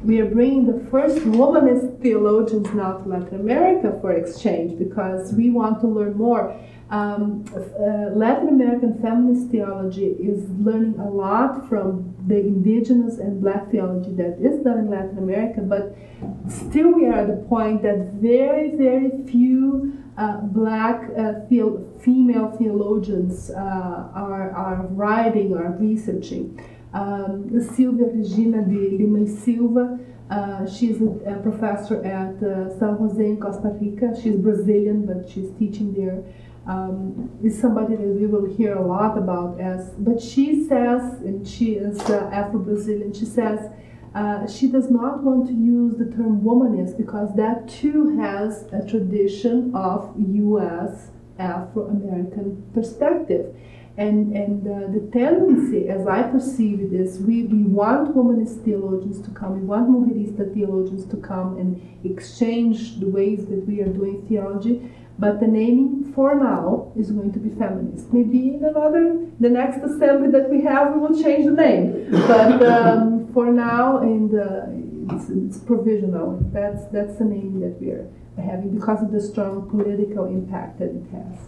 we are bringing the first womanist theologians now to Latin America for exchange because we want to learn more. Um, uh, Latin American feminist theology is learning a lot from the indigenous and black theology that is done in Latin America, but still we are at the point that very, very few uh, black uh, theo- female theologians uh, are, are writing or researching. Um, Silvia Regina de Lima e Silva, uh, she's a, a professor at uh, San Jose in Costa Rica. She's Brazilian, but she's teaching there. Um, is somebody that we will hear a lot about as, but she says, and she is uh, Afro-Brazilian, she says uh, she does not want to use the term womanist because that too has a tradition of U S Afro-American perspective. And, and uh, the tendency, as I perceive it, is we, we want womanist theologians to come, we want mujerista theologians to come and exchange the ways that we are doing theology. But the naming for now is going to be feminist. Maybe in another, the next assembly that we have, we will change the name. But um, for now, in the, it's, it's provisional. That's that's the name that we are having because of the strong political impact that it has.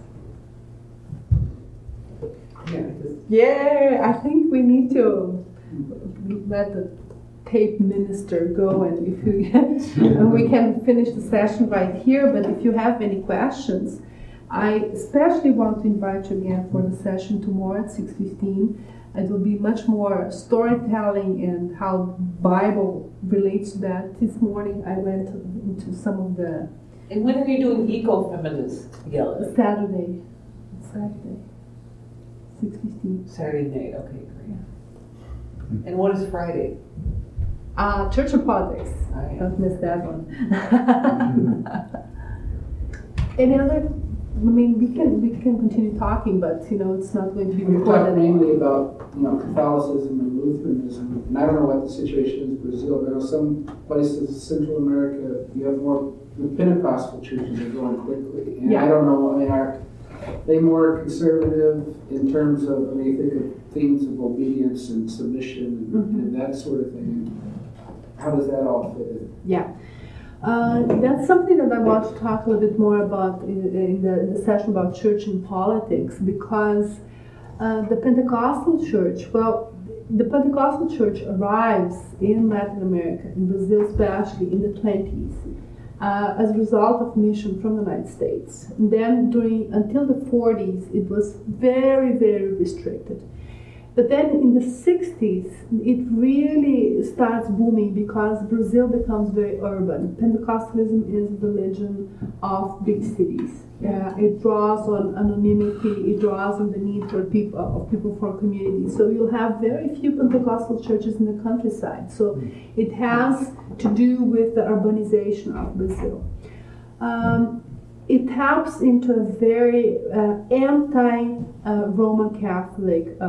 Yeah, just, Yeah, I think we need to let the tape minister go, and if we and we can finish the session right here. But if you have any questions, I especially want to invite you again for the session tomorrow at six fifteen. It will be much more storytelling and how Bible relates to that. This morning I went into some of the and when are you doing ecofeminist together? Saturday, Saturday, six fifteen. Saturday night, okay, great. And what is Friday? Uh, Church and Politics. Oh, yeah. Don't miss that one. Any other? I mean, we can we can continue talking, but you know, it's not going to be We talked recorded. mainly about, you know, Catholicism and Lutheranism, and I don't know what the situation is in Brazil, but I know some places in Central America, you have more, the Pentecostal churches are growing quickly, and Yeah. I don't know, I mean, are they more conservative in terms of, I mean, you think of themes of obedience and submission and, Mhm. and that sort of thing. How does that all fit in? Yeah. Uh, that's something that I want to talk a little bit more about in, in, the, in the session about church and politics, because uh, the Pentecostal church, well, the Pentecostal church arrives in Latin America, in Brazil especially, in the twenties, uh, as a result of mission from the United States. And then during, until the forties, it was very, very restricted. But then in the sixties, it really starts booming because Brazil becomes very urban. Pentecostalism is the religion of big cities. Uh, it draws on anonymity, it draws on the need for people, of people for community. So you'll have very few Pentecostal churches in the countryside. So it has to do with the urbanization of Brazil. Um, It taps into a very uh, anti-Roman uh, Catholic uh,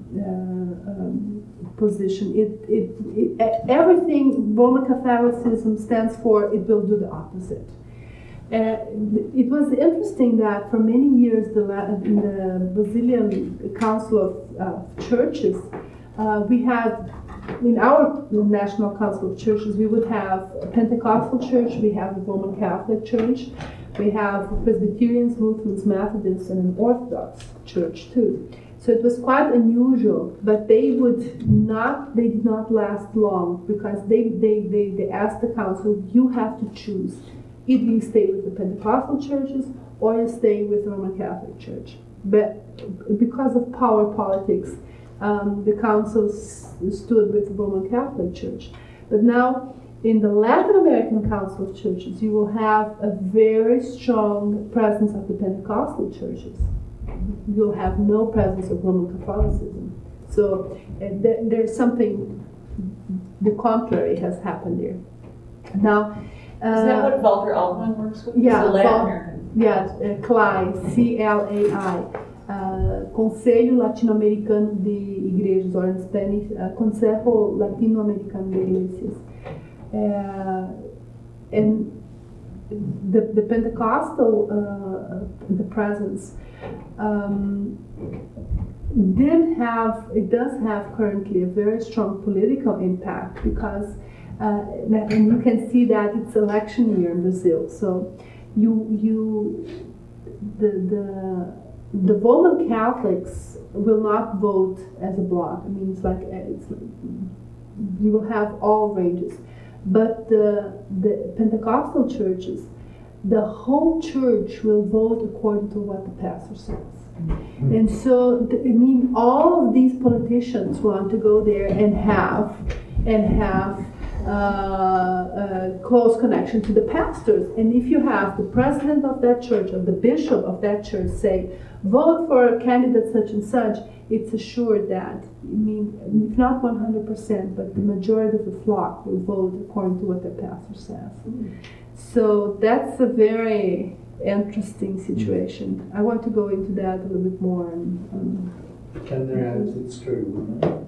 uh, um, position. It, it, it, everything Roman Catholicism stands for, it will do the opposite. Uh, it was interesting that for many years, the, in the Brazilian Council of uh, Churches, uh, we had, in our National Council of Churches, we would have a Pentecostal church, we have a Roman Catholic church, we have Presbyterians, Lutherans, Methodists, and an Orthodox church too. So it was quite unusual, but they would not, they did not last long because they, they, they, they asked the council, you have to choose. Either you stay with the Pentecostal churches or you stay with the Roman Catholic Church. But because of power politics, um, the council s- stood with the Roman Catholic Church. But now, in the Latin American Council of Churches, you will have a very strong presence of the Pentecostal churches. You'll have no presence of Roman Catholicism. So uh, th- there's something, the contrary has happened there. Now, uh, Is that what Walter Altman works with? yeah, It's the Latin Val- American. yeah, uh, C L A I, C L A I, uh, Conselho Latino-Americano de Igrejas, or in Spanish, uh, Consejo Latino-Americano de Iglesias. Uh, and the, the Pentecostal uh, the presence um, did have, it does have currently a very strong political impact because uh, and you can see that it's election year in Brazil. So you you the the the Roman Catholics will not vote as a bloc. I mean, it's like it's, you will have all ranges, but the the Pentecostal churches, the whole church will vote according to what the pastor says. Mm-hmm. And so, I mean, all of these politicians want to go there and have and have uh, a close connection to the pastors. And if you have the president of that church or the bishop of that church say, vote for a candidate such and such, it's assured that, I mean, if not one hundred percent, but the majority of the flock will vote according to what their pastor says. Mm-hmm. So that's a very interesting situation. I want to go into that a little bit more. And, um, Can their attitudes toward women?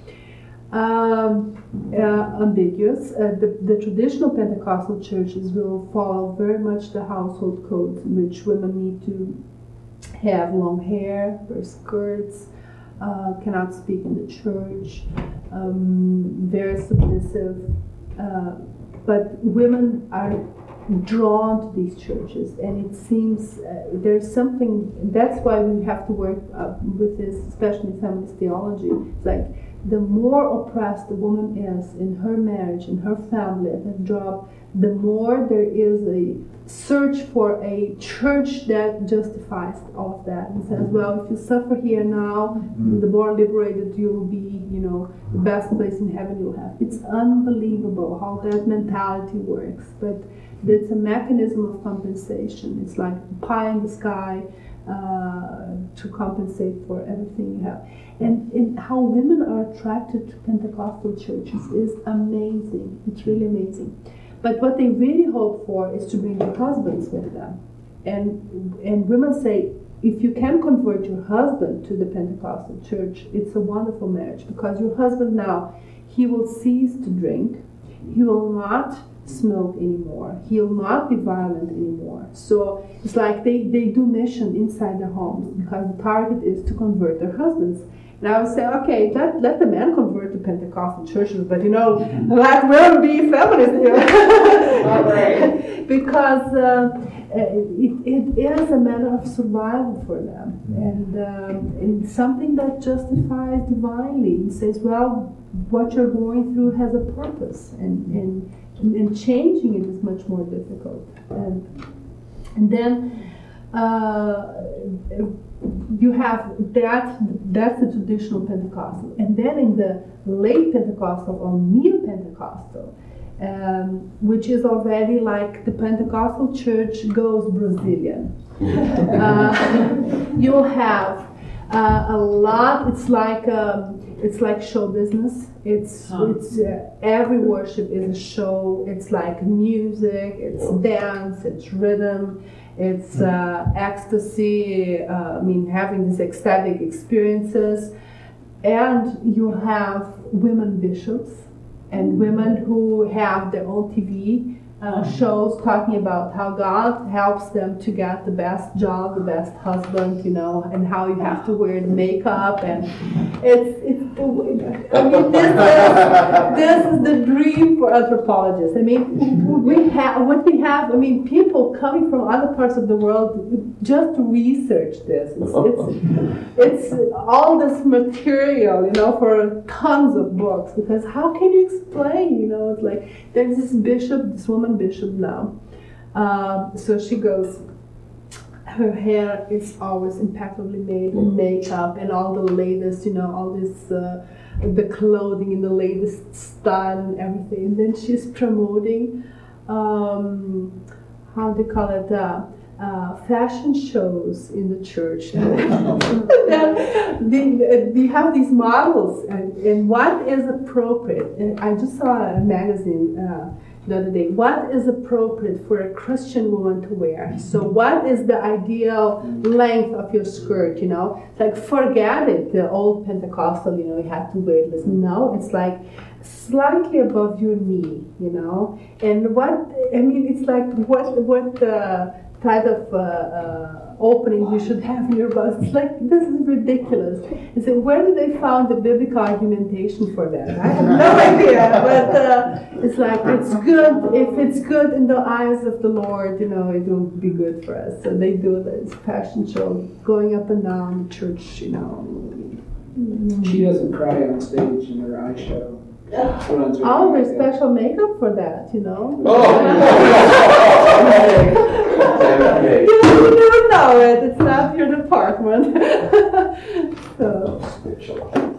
Um, uh, ambiguous. Uh, the, the traditional Pentecostal churches will follow very much the household code, in which women need to have long hair, wear skirts, uh, cannot speak in the church, um, very submissive. Uh, but women are drawn to these churches, and it seems uh, there's something. That's why we have to work uh, with this, especially in feminist theology. It's like the more oppressed the woman is in her marriage, in her family, at her job, the more there is a search for a church that justifies all of that and says, well, if you suffer here now, mm-hmm. the more liberated you will be, you know, the best place in heaven you'll have. It's unbelievable how that mentality works, but it's a mechanism of compensation. It's like pie in the sky uh, to compensate for everything you have. And, and how women are attracted to Pentecostal churches is amazing. It's really amazing. But what they really hope for is to bring their husbands with them. And and women say, if you can convert your husband to the Pentecostal church, it's a wonderful marriage, because your husband now, he will cease to drink, he will not smoke anymore, he will not be violent anymore. So it's like they, they do mission inside their homes, because the target is to convert their husbands. And I would say, okay, let, let the men convert to Pentecostal churches, but you know, let women be feminists, you know? Because uh, it, it is a matter of survival for them, and, um, and something that justifies divinely. He says, well, what you're going through has a purpose, and, and, and changing it is much more difficult. And, and then uh, you have that, that's the traditional Pentecostal. And then in the late Pentecostal or Neo-Pentecostal, um, which is already like the Pentecostal church goes Brazilian. uh, you'll have uh, a lot, it's like um, it's like show business. It's huh. it's uh, every worship is a show. It's like music, it's dance, it's rhythm, it's uh, ecstasy, uh, I mean, having these ecstatic experiences. And you have women bishops and women who have their own T V uh, shows talking about how God helps them to get the best job, the best husband, you know, and how you have to wear the makeup. And it's, it's I mean, this is, this is the dream for anthropologists. I mean, we have, what we have, I mean, people coming from other parts of the world just to research this. It's, it's, it's all this material, you know, for tons of books, because how can you explain, you know, it's like, there's this bishop, this woman bishop now, um, so she goes, her hair is always impeccably made, and makeup, and all the latest, you know, all this, uh, the clothing in the latest style and everything. And then she's promoting, um, how do you call it, uh, uh, fashion shows in the church. And then the, you have these models, and, and what is appropriate. And I just saw a magazine uh, the other day. What is appropriate for a Christian woman to wear? So what is the ideal length of your skirt, you know? Like, forget it, the old Pentecostal, you know, you have to wear this. No, it's like slightly above your knee, you know? And what, I mean, it's like what, what uh, type of uh, uh, opening you should have in your bus. It's like, this is ridiculous. I said, where did they find the biblical argumentation for that? I have no idea, but uh, it's like, it's good. If it's good in the eyes of the Lord, you know, it will be good for us. So they do this fashion show, going up and down the church, you know. She doesn't cry on stage in her eyeshadow. Oh, there's special makeup for that, you know. Oh! you, you never know it. It's not your department. So.